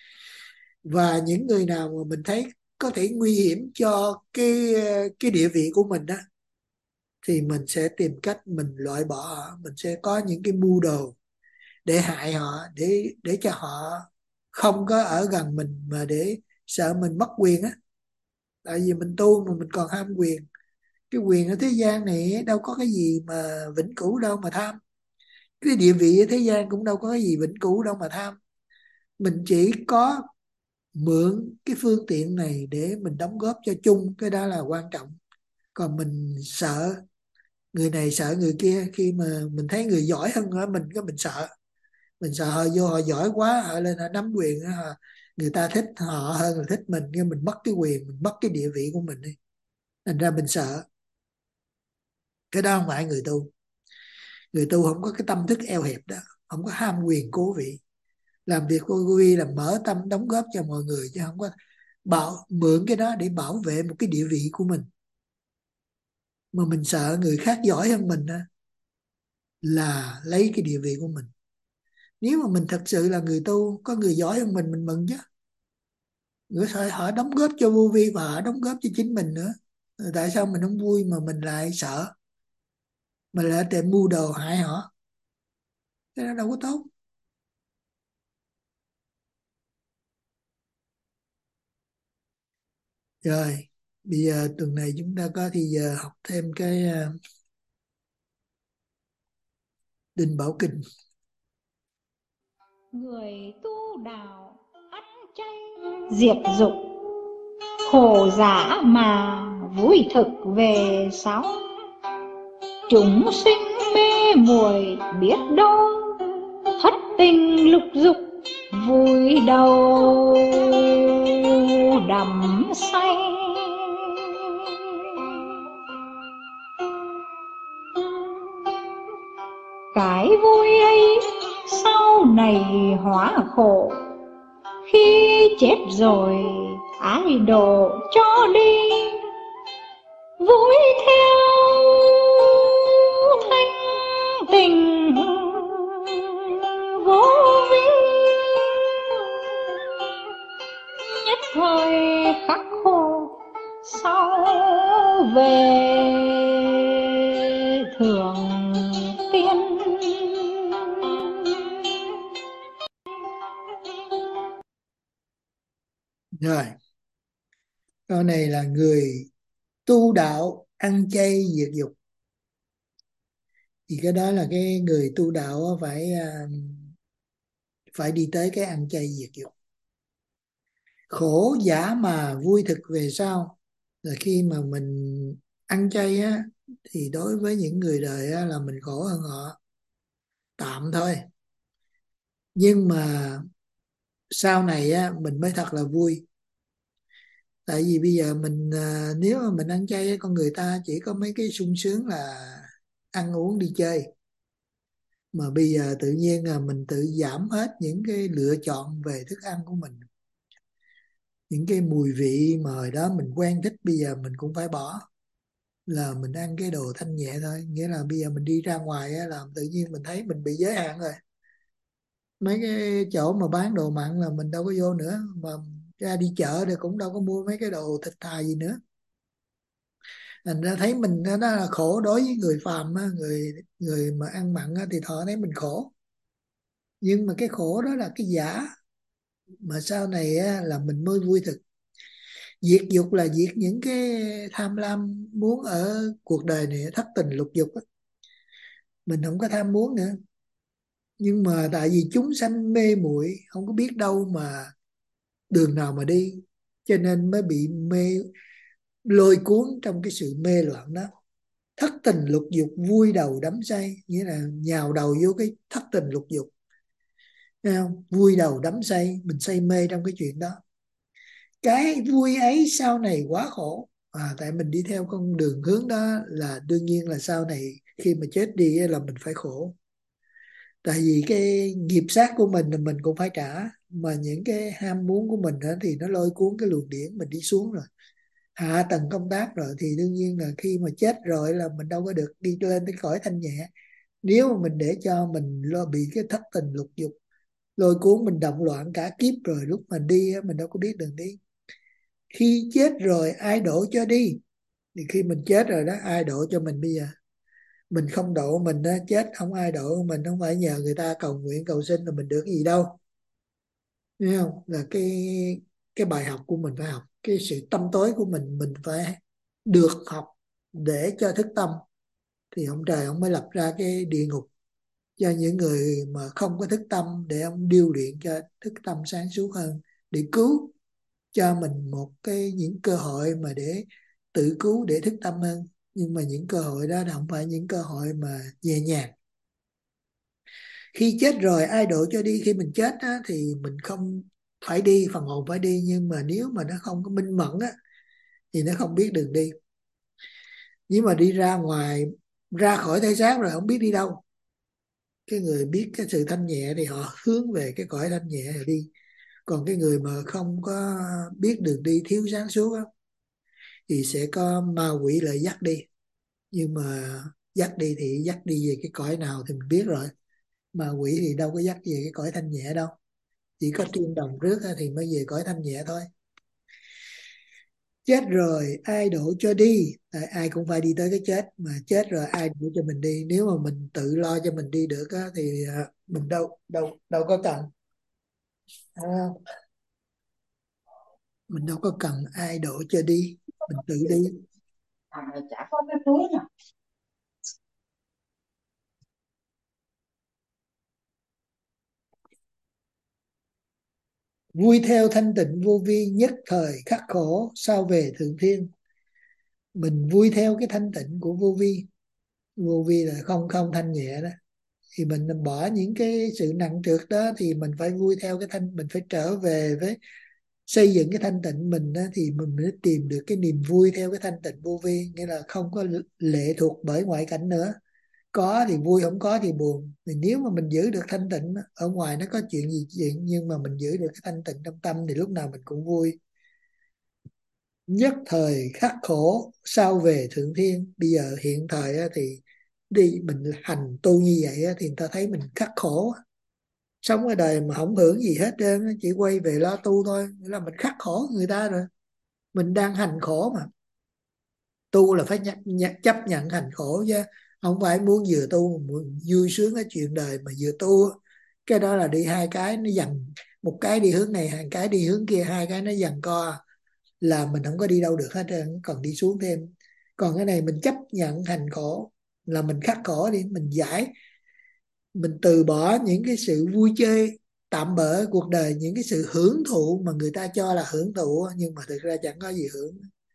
Và những người nào mà mình thấy có thể nguy hiểm cho cái cái địa vị của mình đó, thì mình sẽ tìm cách mình loại bỏ họ. Mình sẽ có những cái mưu đồ để hại họ, để để cho họ không có ở gần mình, mà để sợ mình mất quyền á. Tại vì mình tu mà mình còn ham quyền. Cái quyền ở thế gian này đâu có cái gì mà vĩnh cửu đâu mà tham. Cái địa vị ở thế gian cũng đâu có cái gì vĩnh cửu đâu mà tham. Mình chỉ có mượn cái phương tiện này để mình đóng góp cho chung, cái đó là quan trọng. Còn mình sợ người này sợ người kia, khi mà mình thấy người giỏi hơn mình cái mình sợ. Mình sợ họ vô họ giỏi quá, họ lên họ nắm quyền, họ, người ta thích họ hơn là thích mình, nhưng mình mất cái quyền, mình mất cái địa vị của mình đi. Thành ra mình sợ. Cái đó không phải người tu. Người tu không có cái tâm thức eo hẹp đó, không có ham quyền cố vị. Làm việc vô vi là mở tâm đóng góp cho mọi người, chứ không có bảo mượn cái đó để bảo vệ một cái địa vị của mình. Mà mình sợ người khác giỏi hơn mình đó, là lấy cái địa vị của mình. Nếu mà mình thật sự là người tu, có người giỏi hơn mình mình mừng chứ. Người họ, họ đóng góp cho vô vi và họ đóng góp cho chính mình nữa. Tại sao mình không vui mà mình lại sợ, mình lại tìm mưu đồ hại họ? Cái đó đâu có tốt. Rồi, bây giờ tuần này chúng ta có thì giờ học thêm cái uh, Đinh Bảo Kinh. Người tu đạo ăn chay diệt dục, khổ giả mà vui thực về sáu. chúng sinh mê muội biết đâu, thất tình lục dục vùi đầu đắm say. Cái vui ấy sau này hóa khổ, khi chết rồi ai độ cho đi. Vui theo thanh tình vô vi, nhất thời khắc khổ sau về thượng tiên. Rồi, câu này là người tu đạo ăn chay diệt dục. Thì cái đó là cái người tu đạo phải phải đi tới cái ăn chay diệt dục. Khổ giả mà vui thực về sau. Là khi mà mình ăn chay á, thì đối với những người đời á, là mình khổ hơn họ tạm thôi. Nhưng mà sau này á, mình mới thật là vui. Tại vì bây giờ mình à, nếu mà mình ăn chay, con người ta chỉ có mấy cái sung sướng là ăn uống đi chơi. Mà bây giờ tự nhiên là mình tự giảm hết những cái lựa chọn về thức ăn của mình. Những cái mùi vị mà hồi đó mình quen thích bây giờ mình cũng phải bỏ. Là mình ăn cái đồ thanh nhẹ thôi. Nghĩa là bây giờ mình đi ra ngoài á, là tự nhiên mình thấy mình bị giới hạn rồi. Mấy cái chỗ mà bán đồ mặn là mình đâu có vô nữa. Mà ra đi chợ thì cũng đâu có mua mấy cái đồ thịt thà gì nữa. Thành ra thấy mình đó là khổ. Đối với người phàm á, người người mà ăn mặn á, thì họ thấy mình khổ. Nhưng mà cái khổ đó là cái giả. Mà sau này á, là mình mới vui thực. Diệt dục là diệt những cái tham lam muốn ở cuộc đời này, thất tình lục dục á. Mình không có tham muốn nữa. Nhưng mà tại vì chúng sanh mê muội, không có biết đâu mà đường nào mà đi, cho nên mới bị mê, lôi cuốn trong cái sự mê loạn đó. Thất tình lục dục vui đầu đắm say, nghĩa là nhào đầu vô cái thất tình lục dục. Thấy không? Vui đầu đắm say, mình say mê trong cái chuyện đó. Cái vui ấy sau này quá khổ. À, tại mình đi theo con đường hướng đó là đương nhiên là sau này khi mà chết đi là mình phải khổ. Tại vì cái nghiệp sát của mình là mình cũng phải trả. Mà những cái ham muốn của mình đó, thì nó lôi cuốn cái luồng điển mình đi xuống rồi. Hạ tầng công tác rồi thì đương nhiên là khi mà chết rồi là mình đâu có được đi lên cái cõi thanh nhẹ. Nếu mà mình để cho mình lo bị cái thất tình lục dục lôi cuốn, mình động loạn cả kiếp rồi, lúc mình đi mình đâu có biết đường đi. Khi chết rồi ai độ cho đi? Thì khi mình chết rồi đó, ai độ cho mình bây giờ? Mình không độ mình đó, chết không ai độ mình, không phải nhờ người ta cầu nguyện cầu xin là mình được cái gì đâu. Thấy không? Là cái cái bài học của mình phải học, cái sự tâm tối của mình mình phải được học để cho thức tâm. Thì ông trời ông mới lập ra cái địa ngục cho những người mà không có thức tâm, để ông điêu luyện cho thức tâm sáng suốt hơn, để cứu cho mình một cái những cơ hội mà để tự cứu, để thức tâm hơn. Nhưng mà những cơ hội đó là không phải những cơ hội mà nhẹ nhàng. Khi chết rồi ai độ cho đi? Khi mình chết á, thì mình không phải đi, phần hồn phải đi. Nhưng mà nếu mà nó không có minh mẫn á, thì nó không biết đường đi. Nhưng mà đi ra ngoài, ra khỏi thể xác rồi không biết đi đâu. Cái người biết cái sự thanh nhẹ thì họ hướng về cái cõi thanh nhẹ rồi đi. Còn cái người mà không có biết đường đi, thiếu sáng suốt á, thì sẽ có ma quỷ lại dắt đi. Nhưng mà dắt đi thì dắt đi về cái cõi nào thì mình biết rồi. Ma quỷ thì đâu có dắt về cái cõi thanh nhẹ đâu. Chỉ có tiên đồng rước thì mới về cõi thanh nhẹ thôi. Chết rồi ai độ cho đi? Tại ai cũng phải đi tới cái chết. Mà chết rồi ai độ cho mình đi? Nếu mà mình tự lo cho mình đi được á, thì mình đâu đâu đâu có cần à, mình đâu có cần ai độ cho đi, mình tự đi. À, chả có cái túi nào. Vui theo thanh tịnh vô vi, nhất thời khắc khổ, sao về thượng thiên. Mình vui theo cái thanh tịnh của vô vi, Vô vi là không không thanh nhẹ đó. Thì mình bỏ những cái sự nặng trược đó, thì mình phải vui theo cái thanh, mình phải trở về với xây dựng cái thanh tịnh mình đó, thì mình mới tìm được cái niềm vui theo cái thanh tịnh vô vi, nghĩa là không có lệ thuộc bởi ngoại cảnh nữa. Có thì vui, không có thì buồn. Thì nếu mà mình giữ được thanh tịnh, ở ngoài nó có chuyện gì chuyện, nhưng mà mình giữ được cái thanh tịnh trong tâm thì lúc nào mình cũng vui. Nhất thời khắc khổ, sau về thượng thiên. Bây giờ hiện thời thì đi mình hành tu như vậy thì người ta thấy mình khắc khổ, sống ở đời mà không hưởng gì hết trơn, chỉ quay về lo tu thôi, nghĩa là mình khắc khổ người ta rồi. Mình đang hành khổ mà. Tu là phải nhận, nhận, chấp nhận hành khổ chứ, không phải muốn vừa tu muốn vui sướng cái chuyện đời mà vừa tu. Cái đó là đi hai cái nó dần, một cái đi hướng này, hai cái đi hướng kia, hai cái nó dần co, là mình không có đi đâu được hết trơn, còn đi xuống thêm. Còn cái này mình chấp nhận hành khổ, là mình khắc khổ đi, mình giải, mình từ bỏ những cái sự vui chơi tạm bợ ở cuộc đời, những cái sự hưởng thụ mà người ta cho là hưởng thụ nhưng mà thực ra chẳng có gì hưởng.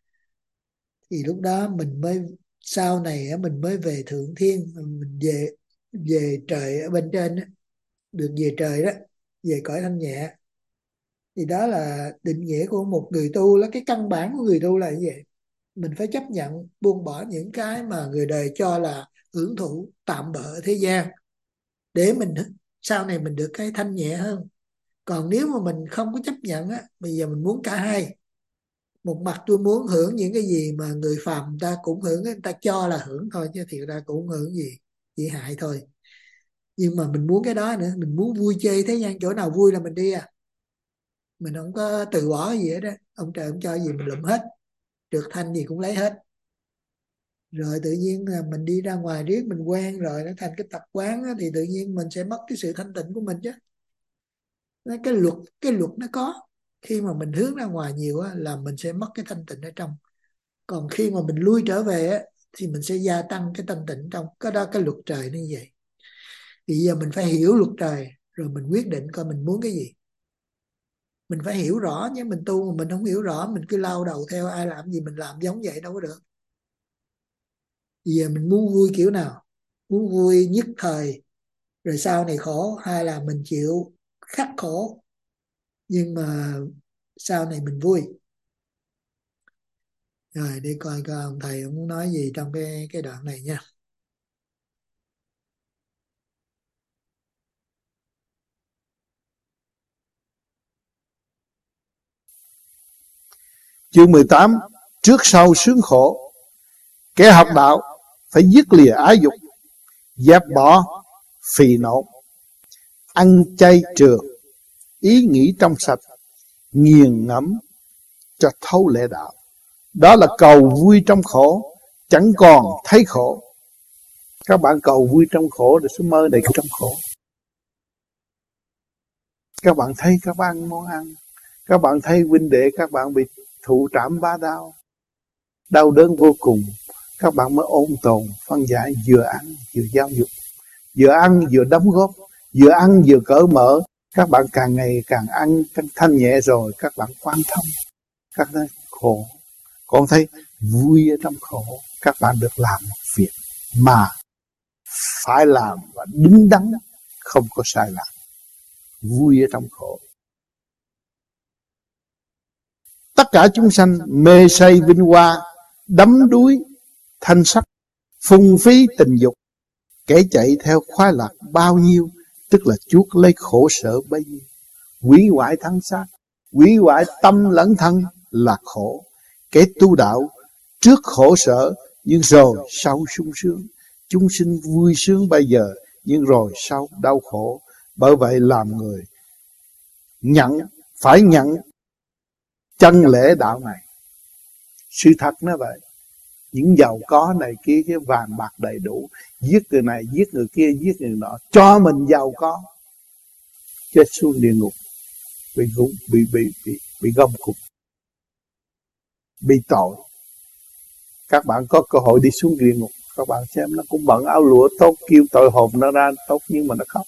Thì lúc đó mình mới, sau này mình mới về thượng thiên, mình về về trời ở bên trên đó, được về trời đó, về cõi thanh nhẹ. Thì đó là định nghĩa của một người tu, là cái căn bản của người tu là như vậy. Mình phải chấp nhận buông bỏ những cái mà người đời cho là hưởng thụ tạm bợ ở thế gian, để mình sau này mình được cái thanh nhẹ hơn. Còn nếu mà mình không có chấp nhận á, bây giờ mình muốn cả hai. Một mặt tôi muốn hưởng những cái gì mà người phàm người ta cũng hưởng, người ta cho là hưởng thôi, chứ thiệt ra cũng hưởng gì, chỉ hại thôi. Nhưng mà mình muốn cái đó nữa, mình muốn vui chơi thế gian, chỗ nào vui là mình đi à. Mình không có từ bỏ gì hết đó. Ông trời ông cho gì mình lụm hết, được thanh gì cũng lấy hết. Rồi tự nhiên là mình đi ra ngoài riết mình quen rồi, nó thành cái tập quán á, thì tự nhiên mình sẽ mất cái sự thanh tịnh của mình chứ. Cái luật cái luật nó có, khi mà mình hướng ra ngoài nhiều á, là mình sẽ mất cái thanh tịnh ở trong. Còn khi mà mình lui trở về á, thì mình sẽ gia tăng cái thanh tịnh trong. Cái đó cái luật trời như vậy. Thì giờ mình phải hiểu luật trời, rồi mình quyết định coi mình muốn cái gì. Mình phải hiểu rõ nhé. Mình tu mà mình không hiểu rõ, mình cứ lao đầu theo ai làm gì mình làm giống vậy đâu có được. Giờ mình muốn vui kiểu nào? Muốn vui nhất thời rồi sau này khổ, hay là mình chịu khắc khổ nhưng mà sau này mình vui? Rồi đi coi coi ông thầy ông muốn nói gì trong cái cái đoạn này nha. Chương mười tám. Trước sau sướng khổ. Kẻ học đạo phải dứt lìa ái dục, dẹp bỏ phì nộ, ăn chay trường, ý nghĩ trong sạch, nghiền ngẫm cho thấu lệ đạo. Đó là cầu vui trong khổ, chẳng còn thấy khổ. Các bạn cầu vui trong khổ để số mơ đầy trong khổ. Các bạn thấy các bạn ăn món ăn, các bạn thấy huynh đệ các bạn bị thụ trảm bá đau, đau đớn vô cùng. Các bạn mới ôn tồn phân giải, vừa ăn vừa giáo dục, vừa ăn vừa đóng góp, vừa ăn vừa cởi mở. Các bạn càng ngày càng ăn càng thanh nhẹ rồi, các bạn quan thông. Các bạn khổ, còn thấy vui ở trong khổ. Các bạn được làm một việc mà phải làm và đứng đắn, không có sai lạc. Vui ở trong khổ. Tất cả chúng sanh mê say vinh hoa, đắm đuối thanh sắc, phung phí tình dục. Kẻ chạy theo khoái lạc bao nhiêu, tức là chuốc lấy khổ sở bấy nhiêu. Hủy hoại thân xác, hủy hoại tâm lẫn thân là khổ. Kẻ tu đạo trước khổ sở, nhưng rồi sau sung sướng. Chúng sinh vui sướng bây giờ, nhưng rồi sau đau khổ. Bởi vậy làm người nhận, phải nhận chân lễ đạo này. Sự thật nó vậy. Những giàu có này kia, cái vàng bạc đầy đủ, giết người này, giết người kia, giết người nọ, cho mình giàu có, chết xuống địa ngục, bị bị bị bị bị, bị gom cục, bị tội. Các bạn có cơ hội đi xuống địa ngục, các bạn xem nó cũng bận áo lụa tốt, kêu tội hồn nó ra tốt, nhưng mà nó khóc.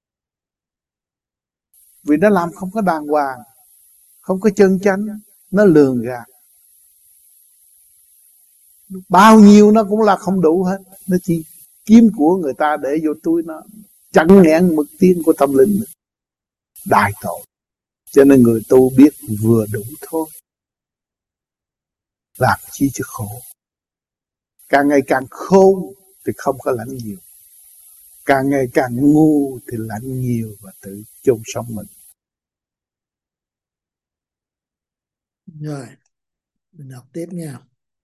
Vì nó làm không có đàng hoàng, không có chân chánh, nó lường gạt. Bao nhiêu nó cũng là không đủ hết. Nó chi? kiếm của người ta để vô túi nó, chặn nghẽn mực tiến của tâm linh, đại tội. Cho nên người tu biết vừa đủ thôi, làm chi cho khổ. Càng ngày càng khôn thì không có lãnh nhiều, càng ngày càng ngu thì lãnh nhiều và tự chôn sống mình. Rồi, mình đọc tiếp nha.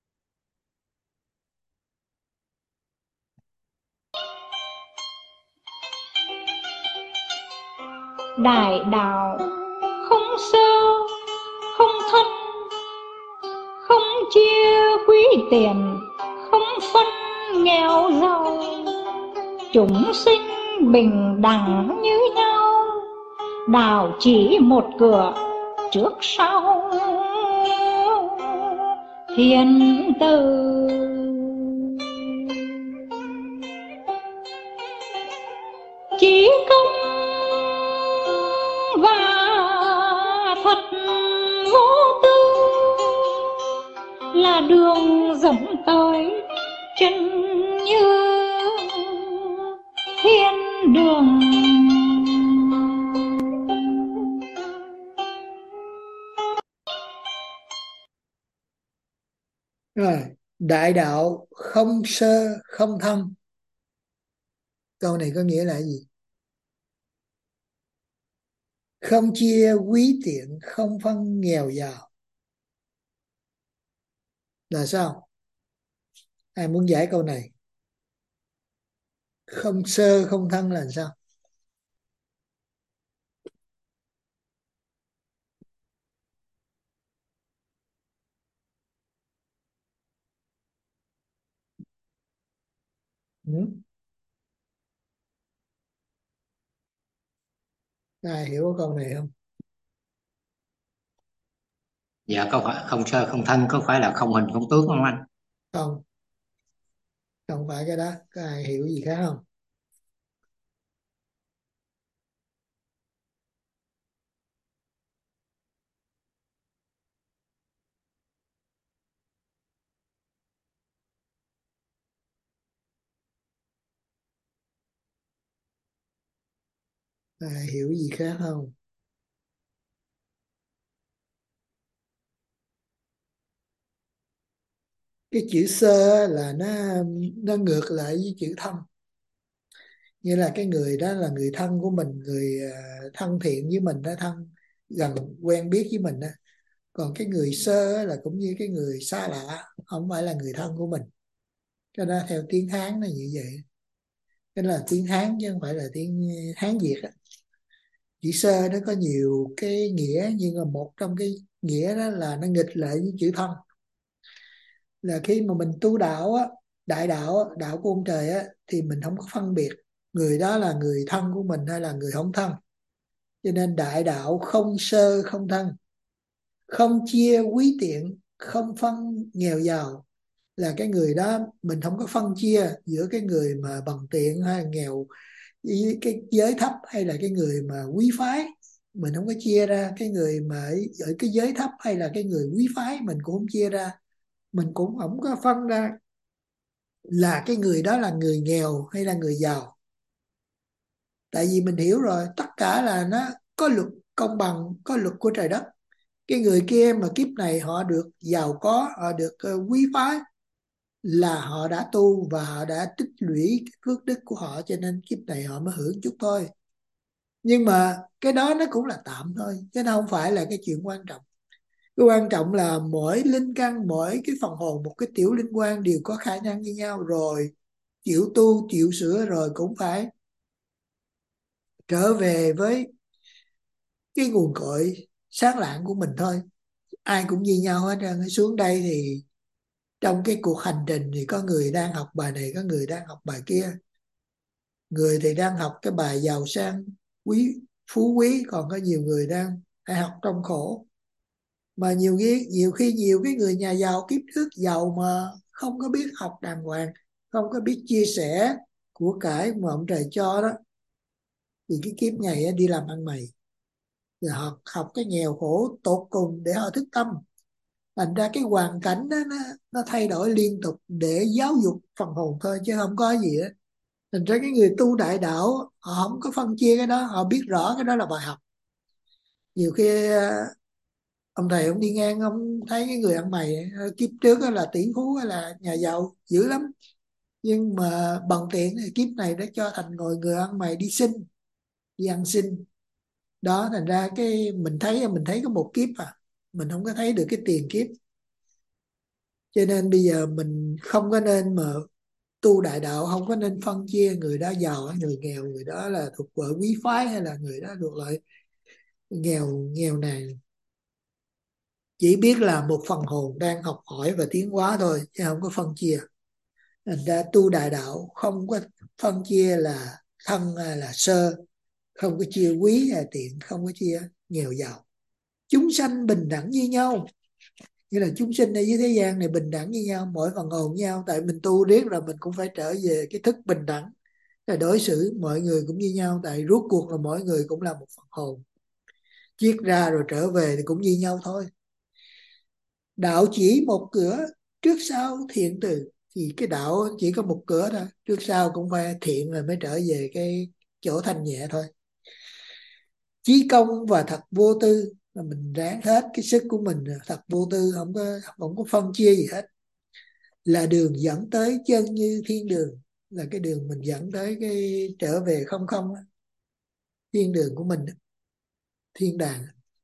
Đại đạo không sơ, không thân, không chia quý tiền, không phân nghèo giàu, chúng sinh bình đẳng như nhau. Đạo chỉ một cửa trước sau thiên tử. Chỉ công và thật vô tư là đường dẫn tới chân như thiên đường. Rồi, đại đạo không sơ không thân. Câu này có nghĩa là gì? Không chia quý tiện, không phân nghèo giàu. Là sao? Ai muốn giải câu này? Không sơ không thân là sao? Ừ? Ai hiểu câu này không? Dạ câu hỏi không sơ không thân có phải là không hình không tướng không anh? Không, không phải cái đó. Có ai hiểu gì khác không? Ai hiểu gì khác không? Cái chữ sơ là nó nó ngược lại với chữ thân. Như là cái người đó là người thân của mình, người à, thân thiện với mình đó, thân gần quen biết với mình đó. Còn cái người sơ á là cũng như cái người xa lạ, không phải là người thân của mình. Cho nên theo tiếng Hán là như vậy. Cái là tiếng Hán chứ không phải là tiếng Hán Việt á. Chữ sơ nó có nhiều cái nghĩa, nhưng mà một trong cái nghĩa đó là nó nghịch lại với chữ thân. Là khi mà mình tu đạo á, đại đạo á, đạo của ông trời á, thì mình không có phân biệt người đó là người thân của mình hay là người không thân. Cho nên đại đạo không sơ không thân, không chia quý tiện, không phân nghèo giàu. Là cái người đó mình không có phân chia giữa cái người mà bằng tiện hay nghèo, với cái giới thấp hay là cái người mà quý phái. Mình không có chia ra cái người mà ở cái giới thấp hay là cái người quý phái, mình cũng không chia ra. Mình cũng không có phân ra là cái người đó là người nghèo hay là người giàu. Tại vì mình hiểu rồi, tất cả là nó có luật công bằng, có luật của trời đất. Cái người kia mà kiếp này họ được giàu có, họ được uh, quý phái, là họ đã tu và họ đã tích lũy cái phước đức của họ, cho nên kiếp này họ mới hưởng chút thôi. Nhưng mà cái đó nó cũng là tạm thôi, chứ nó không phải là cái chuyện quan trọng. Cái quan trọng là mỗi linh căn, mỗi cái phần hồn, một cái tiểu linh quan đều có khả năng như nhau rồi. Chịu tu, chịu sửa rồi cũng phải trở về với cái nguồn cội sáng lạng của mình thôi. Ai cũng như nhau hết trơn. Xuống đây thì trong cái cuộc hành trình thì có người đang học bài này, có người đang học bài kia. Người thì đang học cái bài giàu sang quý phú quý, còn có nhiều người đang phải học trong khổ. Mà nhiều khi nhiều khi nhiều cái người nhà giàu kiếp trước giàu mà không có biết học đàng hoàng, không có biết chia sẻ của cải mà ông trời cho đó, thì cái kiếp này đi làm ăn mày. Rồi họ học cái nghèo khổ tột cùng để họ thức tâm. Thành ra cái hoàn cảnh đó nó, nó thay đổi liên tục để giáo dục phần hồn thôi, chứ không có gì á. Thành ra cái người tu đại đạo họ không có phân chia cái đó, họ biết rõ cái đó là bài học. Nhiều khi ông thầy ông đi ngang, ông thấy cái người ăn mày kiếp trước là tỷ phú hay là nhà giàu dữ lắm, nhưng mà bằng tiền thì kiếp này đã cho thành ngồi người ăn mày đi xin, đi ăn xin. Đó, thành ra cái mình thấy mình thấy có một kiếp à, mình không có thấy được cái tiền kiếp. Cho nên bây giờ mình không có nên mà tu đại đạo, không có nên phân chia người đó giàu hay người nghèo, người đó là thuộc loại quý phái hay là người đó thuộc loại nghèo nghèo nàn. Chỉ biết là một phần hồn đang học hỏi và tiến hóa thôi, chứ không có phân chia. Thành ra tu đại đạo không có phân chia là thân hay là sơ, không có chia quý hay tiện, không có chia nghèo giàu. Chúng sanh bình đẳng như nhau, như là chúng sinh ở dưới thế gian này bình đẳng như nhau, mỗi phần hồn nhau. Tại mình tu riết rồi mình cũng phải trở về cái thức bình đẳng, là đối xử mọi người cũng như nhau. Tại rốt cuộc là mỗi người cũng là một phần hồn, chiết ra rồi trở về thì cũng như nhau thôi. Đạo chỉ một cửa, trước sau thiện từ. Thì cái đạo chỉ có một cửa thôi, trước sau cũng phải thiện rồi mới trở về cái chỗ thanh nhẹ thôi. Chí công và thật vô tư, là mình ráng hết cái sức của mình, thật vô tư, không có không có phân chia gì hết, là đường dẫn tới chân như thiên đường, là cái đường mình dẫn tới cái trở về không không, thiên đường của mình, thiên đàng.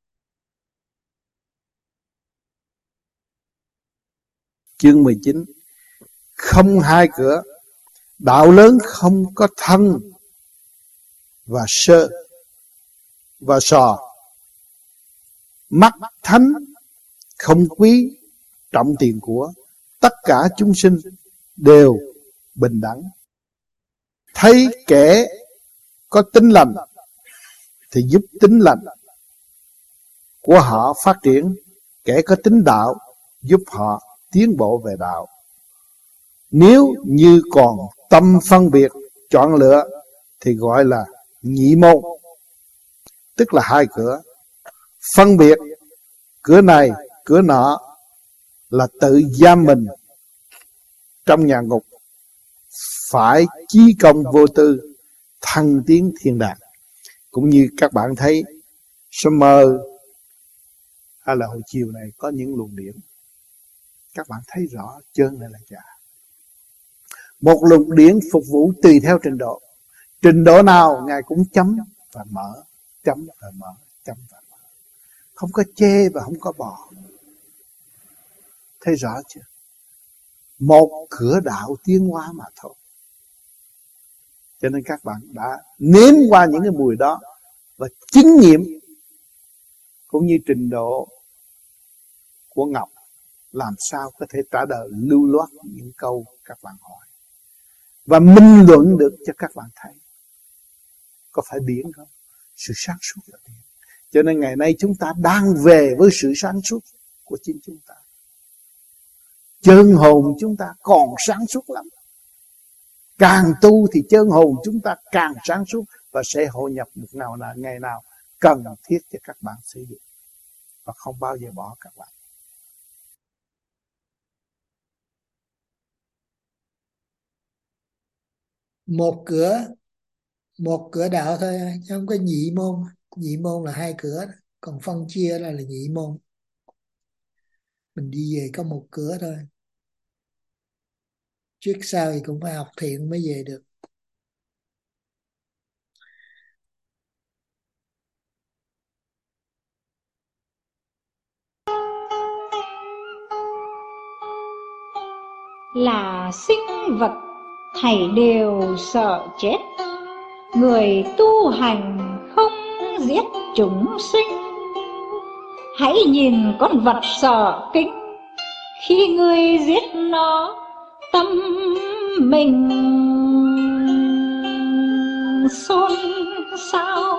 Chương mười chín. Không hai cửa, đạo lớn không có thân và sơ và sò. Mắt thánh không quý trọng tiền của, tất cả chúng sinh đều bình đẳng. Thấy kẻ có tính lành thì giúp tính lành của họ phát triển, kẻ có tính đạo giúp họ tiến bộ về đạo. Nếu như còn tâm phân biệt chọn lựa thì gọi là nhị môn, tức là hai cửa. Phân biệt cửa này cửa nọ là tự giam mình trong nhà ngục, phải chí công vô tư thăng tiến thiên đàng. Cũng như các bạn thấy Summer hay là hồi chiều này có những luồng điện, các bạn thấy rõ chân này là giả. Một luồng điện phục vụ tùy theo trình độ, trình độ nào Ngài cũng chấm và mở, chấm và mở, chấm và mở, không có chê và không có bỏ. Thấy rõ chưa? Một cửa đạo tiến hóa mà thôi. Cho nên các bạn đã nếm qua những cái mùi đó và chứng nghiệm, cũng như trình độ của Ngọc, làm sao có thể trả lời lưu loát những câu các bạn hỏi và minh luận được cho các bạn thấy. Có phải biển không? Sự sáng suốt là biển. Cho nên ngày nay chúng ta đang về với sự sáng suốt của chính chúng ta. Chân hồn chúng ta còn sáng suốt lắm. Càng tu thì chân hồn chúng ta càng sáng suốt và sẽ hội nhập một nào là ngày nào cần thiết cho các bạn sử dụng và không bao giờ bỏ các bạn. Một cửa, một cửa đạo thôi, chứ không có nhị môn. Nhị môn là hai cửa, còn phân chia là là nhị môn. Mình đi về có một cửa thôi, trước sau thì cũng phải học thiện mới về được. Là sinh vật thảy đều sợ chết, người tu hành không giết chúng sinh. Hãy nhìn con vật sợ kính, khi ngươi giết nó tâm mình xôn xao.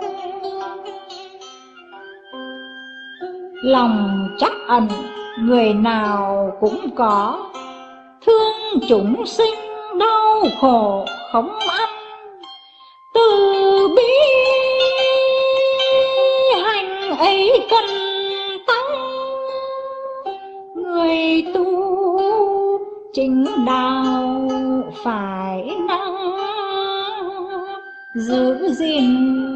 Lòng trắc ẩn người nào cũng có, thương chúng sinh đau khổ không ăn. Từ bi hành ấy cần tăng, người tu chính đạo phải năng giữ gìn.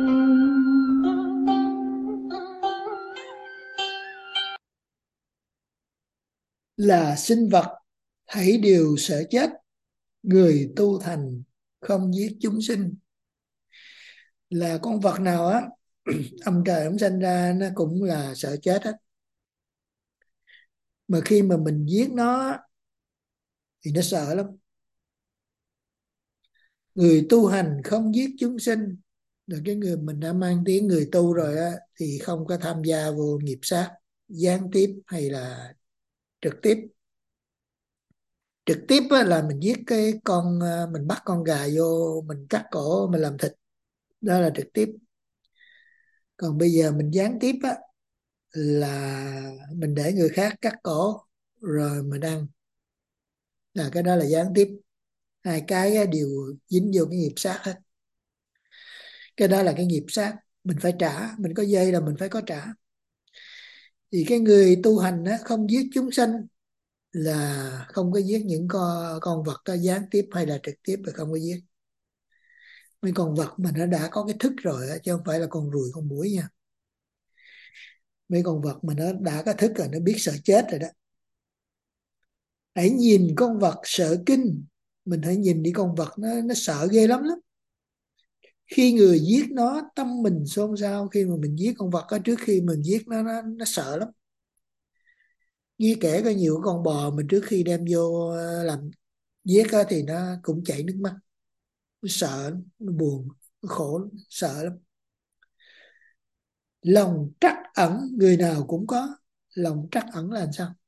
Là sinh vật hãy đều sợ chết, người tu thành không giết chúng sinh. Là con vật nào á, ông trời ông sinh ra nó cũng là sợ chết á. Mà khi mà mình giết nó thì nó sợ lắm. Người tu hành không giết chúng sinh, là cái người mình đã mang tiếng người tu rồi á, thì không có tham gia vô nghiệp sát, gián tiếp hay là trực tiếp. Trực tiếp á, là mình giết cái con, mình bắt con gà vô, mình cắt cổ, mình làm thịt, đó là trực tiếp. Còn bây giờ mình gián tiếp á, là mình để người khác cắt cổ rồi mình ăn, là cái đó là gián tiếp. Hai cái á, đều dính vô cái nghiệp sát hết. Cái đó là cái nghiệp sát, mình phải trả, mình có dây là mình phải có trả. Thì cái người tu hành á, không giết chúng sanh là không có giết những con, con vật có gián tiếp hay là trực tiếp là không có giết. Mấy con vật mà nó đã có cái thức rồi á, chứ không phải là con ruồi con muỗi nha. Mấy con vật mà nó đã có thức rồi, nó biết sợ chết rồi đó. Hãy nhìn con vật sợ kinh, mình hãy nhìn đi, con vật nó nó sợ ghê lắm lắm. Khi người giết nó, tâm mình xôn xao. Khi mà mình giết con vật đó, trước khi mình giết nó, nó, nó sợ lắm. Như kể có nhiều con bò mình trước khi đem vô làm giết đó, thì nó cũng chảy nước mắt. Nó sợ, nó buồn, nó khổ, nó sợ lắm. Lòng trắc ẩn người nào cũng có. Lòng trắc ẩn là làm sao?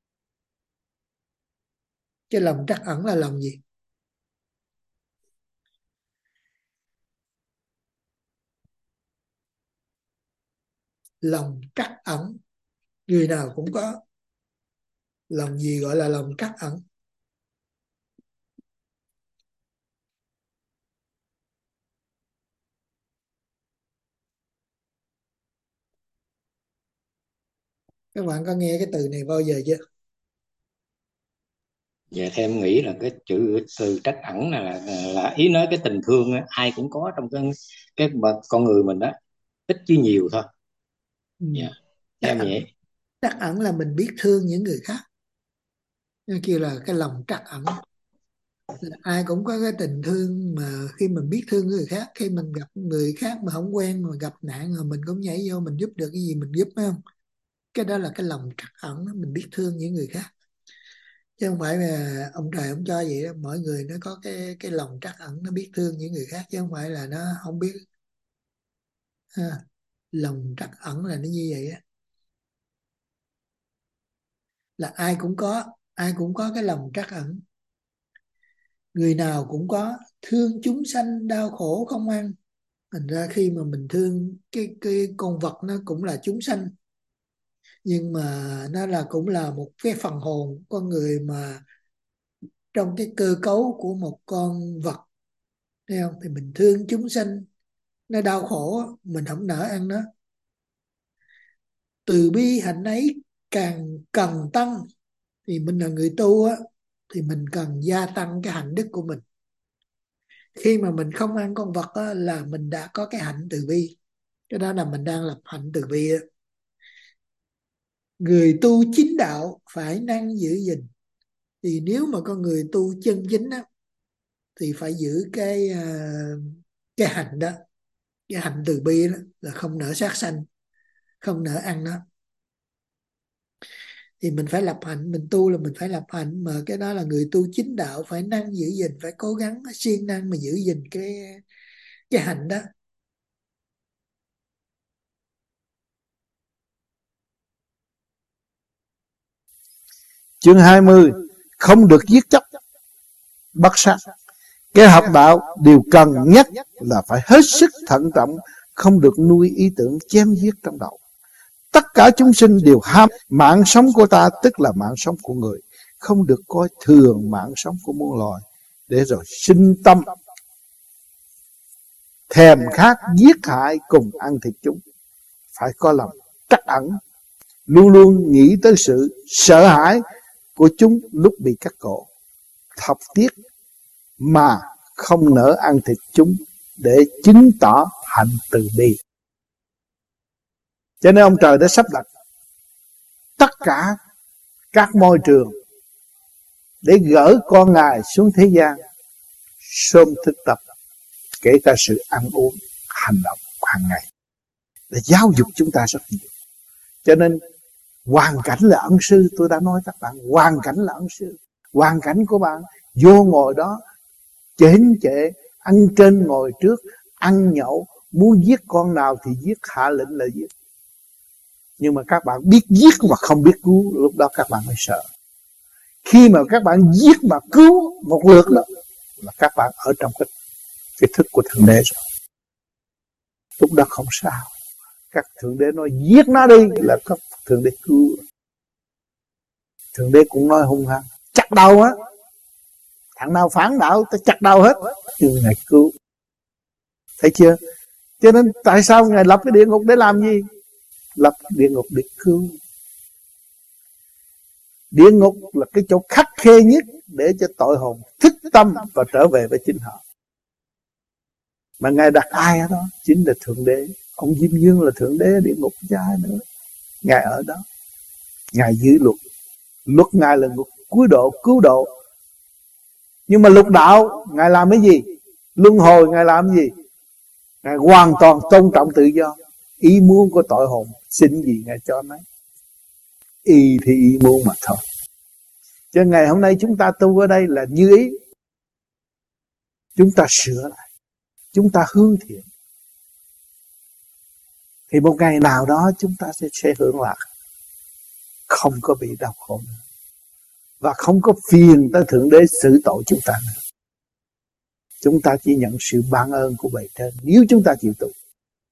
Cái lòng trắc ẩn là lòng gì? Lòng trắc ẩn người nào cũng có. Lòng gì gọi là lòng trắc ẩn? Các bạn có nghe cái từ này bao giờ chưa? Dạ theo em nghĩ là cái chữ từ trắc ẩn này là, là ý nói cái tình thương á, ai cũng có trong cái cái con người mình đó, ít chứ nhiều thôi. Ừ. Dạ Trắc em ẩn, vậy. trắc ẩn là mình biết thương những người khác. Cái kia là cái lòng trắc ẩn. Là ai cũng có cái tình thương, mà khi mình biết thương người khác, khi mình gặp người khác mà không quen mà gặp nạn rồi mình cũng nhảy vô mình giúp được cái gì mình giúp, phải không? Cái đó là cái lòng trắc ẩn, mình biết thương những người khác. Chứ không phải là ông trời ông cho vậy đó. Mỗi người nó có cái cái lòng trắc ẩn, nó biết thương những người khác, chứ không phải là nó không biết. Ha. Lòng trắc ẩn là nó như vậy á. Là ai cũng có, ai cũng có cái lòng trắc ẩn. Người nào cũng có. Thương chúng sanh đau khổ không ăn. Thành ra khi mà mình thương cái cái con vật, nó cũng là chúng sanh, nhưng mà nó là cũng là một cái phần hồn con người, mà trong cái cơ cấu của một con vật, thấy không? Thì mình thương chúng sanh nó đau khổ, mình không nỡ ăn nó. Từ bi hạnh ấy càng cần tăng. Thì mình là người tu á, thì mình cần gia tăng cái hạnh đức của mình. Khi mà mình không ăn con vật á, là mình đã có cái hạnh từ bi. Cái đó là mình đang lập hạnh từ bi á. Người tu chính đạo phải năng giữ gìn. Thì nếu mà con người tu chân chính á, thì phải giữ cái cái hạnh đó, cái hạnh từ bi đó, là không nỡ sát sanh, không nỡ ăn nó. Thì mình phải lập hạnh, mình tu là mình phải lập hạnh, mà cái đó là người tu chính đạo phải năng giữ gìn, phải cố gắng siêng năng mà giữ gìn cái cái hạnh đó. Chương hai mươi. Không được giết chóc, bắt sát. Kẻ học đạo điều cần nhất là phải hết sức thận trọng, không được nuôi ý tưởng chém giết trong đầu. Tất cả chúng sinh đều ham mạng sống của ta, tức là mạng sống của người. Không được coi thường mạng sống của muôn loài, để rồi sinh tâm thèm khát giết hại cùng ăn thịt chúng. Phải có lòng trắc ẩn, luôn luôn nghĩ tới sự sợ hãi của chúng lúc bị cắt cổ, thọc tiết, mà không nỡ ăn thịt chúng để chứng tỏ hạnh từ bi. Cho nên ông trời đã sắp đặt tất cả các môi trường để gửi con Ngài xuống thế gian sớm thực tập, kể cả sự ăn uống, hành động hàng ngày, để giáo dục chúng ta rất nhiều. Cho nên hoàn cảnh là ân sư, tôi đã nói các bạn, hoàn cảnh là ân sư. Hoàn cảnh của bạn vô ngồi đó chến chệ, ăn trên ngồi trước, ăn nhậu, muốn giết con nào thì giết, hạ lệnh là giết. Nhưng mà các bạn biết giết mà không biết cứu, lúc đó các bạn mới sợ. Khi mà các bạn giết mà cứu một lượt đó là các bạn ở trong cái, cái thức của Thượng Đế rồi. Lúc đó không sao. Các Thượng Đế nói giết nó đi là các Thượng Đế cứu. Thượng Đế cũng nói hung hăng, chặt đầu á, thằng nào phản đạo ta chặt đầu hết, nhưng Ngài cứu. Thấy chưa? Cho nên tại sao Ngài lập cái địa ngục để làm gì? Lập địa ngục để cứu. Địa ngục là cái chỗ khắc khe nhất để cho tội hồn thức tâm và trở về với chính họ. Mà Ngài đặt ai ở đó? Chính là Thượng Đế. Ông Diêm Dương là Thượng Đế địa ngục chứ ai nữa. Ngài ở đó, Ngài giữ luật. Luật Ngài là luật cứu độ, cứu độ. Nhưng mà luật đạo Ngài làm cái gì? Luân hồi Ngài làm cái gì? Ngài hoàn toàn tôn trọng tự do. Ý muốn của tội hồn xin gì Ngài cho nấy. Ý thì ý muốn mà thôi. Cho ngày hôm nay chúng ta tu ở đây là như ý. Chúng ta sửa lại, chúng ta hướng thiện, thì một ngày nào đó chúng ta sẽ, sẽ hưởng lạc, không có bị đau khổ nữa, và không có phiền tới Thượng Đế xử tội chúng ta nữa. Chúng ta chỉ nhận sự ban ơn của bề trên nếu chúng ta chịu tu.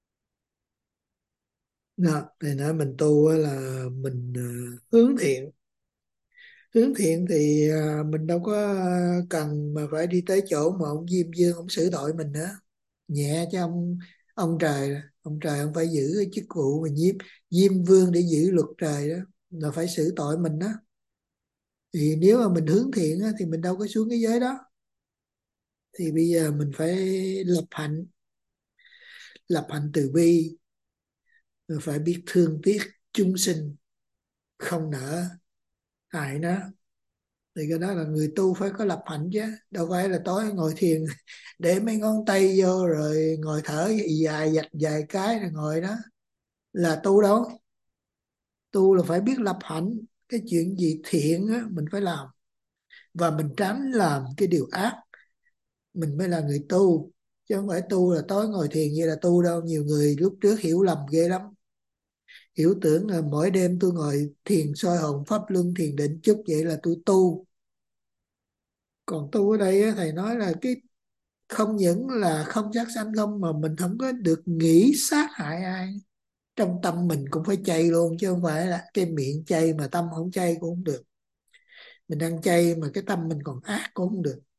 Đó, thì nói mình tu là mình uh, hướng thiện. Hướng thiện thì uh, mình đâu có cần mà phải đi tới chỗ mà ông Diêm Dương ông xử tội mình nữa. Nhẹ cho ông ông trời, ông trời ông phải giữ cái chức vụ mà Diêm Diêm Vương để giữ luật trời đó, là phải xử tội mình đó. Thì nếu mà mình hướng thiện á, thì mình đâu có xuống cái giới đó. Thì bây giờ mình phải lập hạnh, lập hạnh từ bi, mình phải biết thương tiếc chúng sinh, không nỡ hại nó. Thì cái đó là người tu phải có lập hạnh chứ, đâu phải là tối ngồi thiền để mấy ngón tay vô rồi ngồi thở dài dạch vài cái rồi ngồi đó là tu đâu. Tu là phải biết lập hạnh, cái chuyện gì thiện á, mình phải làm, và mình tránh làm cái điều ác, mình mới là người tu. Chứ không phải tu là tối ngồi thiền như là tu đâu. Nhiều người lúc trước hiểu lầm ghê lắm, hiểu tưởng là mỗi đêm tôi ngồi thiền soi hồn pháp luân thiền định chút vậy là tôi tu. Còn tu ở đây á, thầy nói là cái không những là không sát sanh không, mà mình không có được nghĩ sát hại ai. Trong tâm mình cũng phải chay luôn, chứ không phải là cái miệng chay mà tâm không chay cũng không được. Mình ăn chay mà cái tâm mình còn ác cũng không được.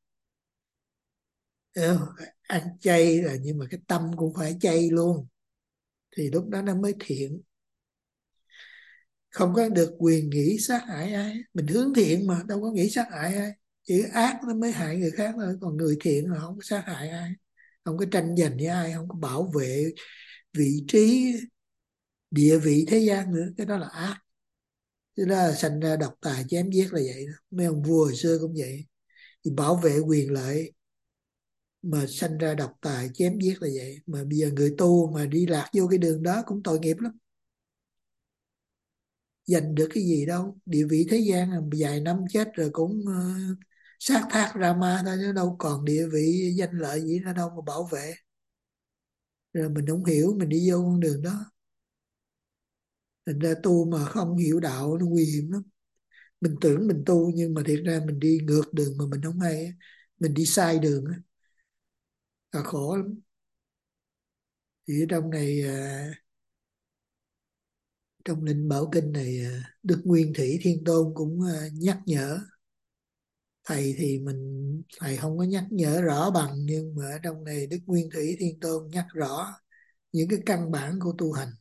Ăn chay là nhưng mà cái tâm cũng phải chay luôn, thì lúc đó nó mới thiện. Không có được quyền nghĩ sát hại ai. Mình hướng thiện mà đâu có nghĩ sát hại ai. Chỉ ác nó mới hại người khác thôi. Còn người thiện là không có sát hại ai, không có tranh giành với ai, không có bảo vệ vị trí địa vị thế gian nữa. Cái đó là ác. Thế đó là sanh ra độc tài chém giết là vậy đó. Mấy ông vua hồi xưa cũng vậy, thì bảo vệ quyền lợi mà sanh ra độc tài chém giết là vậy. Mà bây giờ người tu mà đi lạc vô cái đường đó cũng tội nghiệp lắm. Giành được cái gì đâu, địa vị thế gian là vài năm chết rồi cũng uh, sát thác ra ma thôi, chứ đâu còn địa vị danh lợi gì nữa đâu mà bảo vệ. Rồi mình không hiểu, mình đi vô con đường đó. Thành ra tu mà không hiểu đạo nó nguy hiểm lắm. Mình tưởng mình tu nhưng mà thiệt ra mình đi ngược đường mà mình không hay. Mình đi sai đường là khổ lắm. Thì ở trong này uh, trong Linh Bảo Kinh này Đức Nguyên Thủy Thiên Tôn cũng nhắc nhở thầy, thì mình thầy không có nhắc nhở rõ bằng, nhưng mà ở trong này Đức Nguyên Thủy Thiên Tôn nhắc rõ những cái căn bản của tu hành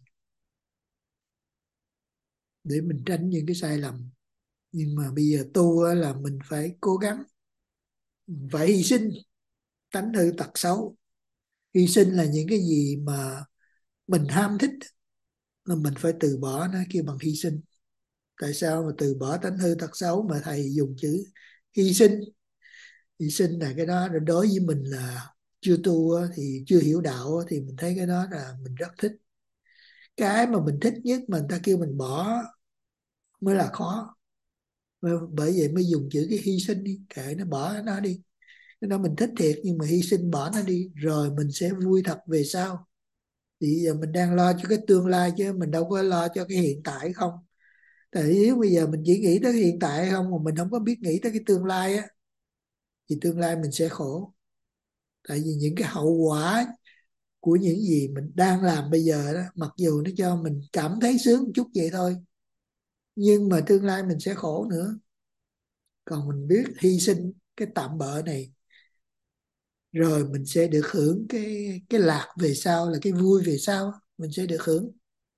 để mình tránh những cái sai lầm. Nhưng mà bây giờ tu là mình phải cố gắng, phải hy sinh tánh hư tật xấu Hy sinh là những cái gì mà mình ham thích là mình phải từ bỏ nó kêu bằng hy sinh. Tại sao mà từ bỏ tánh hư tật xấu mà thầy dùng chữ hy sinh? Hy sinh là cái đó, rồi đối với mình là chưa tu á, thì chưa hiểu đạo á, thì mình thấy cái đó là mình rất thích. Cái mà mình thích nhất mà người ta kêu mình bỏ mới là khó. Bởi vậy mới dùng chữ cái hy sinh đi, kệ nó, bỏ nó đi. Cái đó mình thích thiệt nhưng mà hy sinh, bỏ nó đi, rồi mình sẽ vui thật về sau. Thì giờ mình đang lo cho cái tương lai chứ mình đâu có lo cho cái hiện tại không. Tại nếu bây giờ mình chỉ nghĩ tới hiện tại không mà mình không có biết nghĩ tới cái tương lai á, thì tương lai mình sẽ khổ. Tại vì những cái hậu quả của những gì mình đang làm bây giờ đó, mặc dù nó cho mình cảm thấy sướng một chút vậy thôi, nhưng mà tương lai mình sẽ khổ nữa. Còn mình biết hy sinh cái tạm bợ này, rồi mình sẽ được hưởng cái cái lạc về sau, là cái vui về sau mình sẽ được hưởng.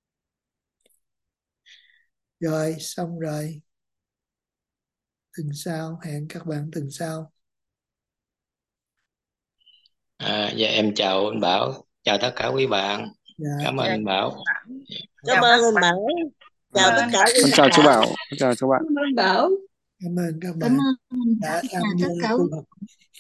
Rồi xong rồi, tuần sau hẹn các bạn tuần sau. À, dạ em chào anh Bảo, chào tất cả quý bạn. Dạ. Cảm ơn Dạ, anh Bảo. Cảm chào ơn các anh bạn. Bảo. Cảm Chào ơn tất anh cả Bảo. quý Con chào chú bạn. Bảo, con chào chú bạn. Cảm ơn anh Bảo. Cảm ơn các Cảm bạn ơn đã tất tham cả gia tất cả tu học.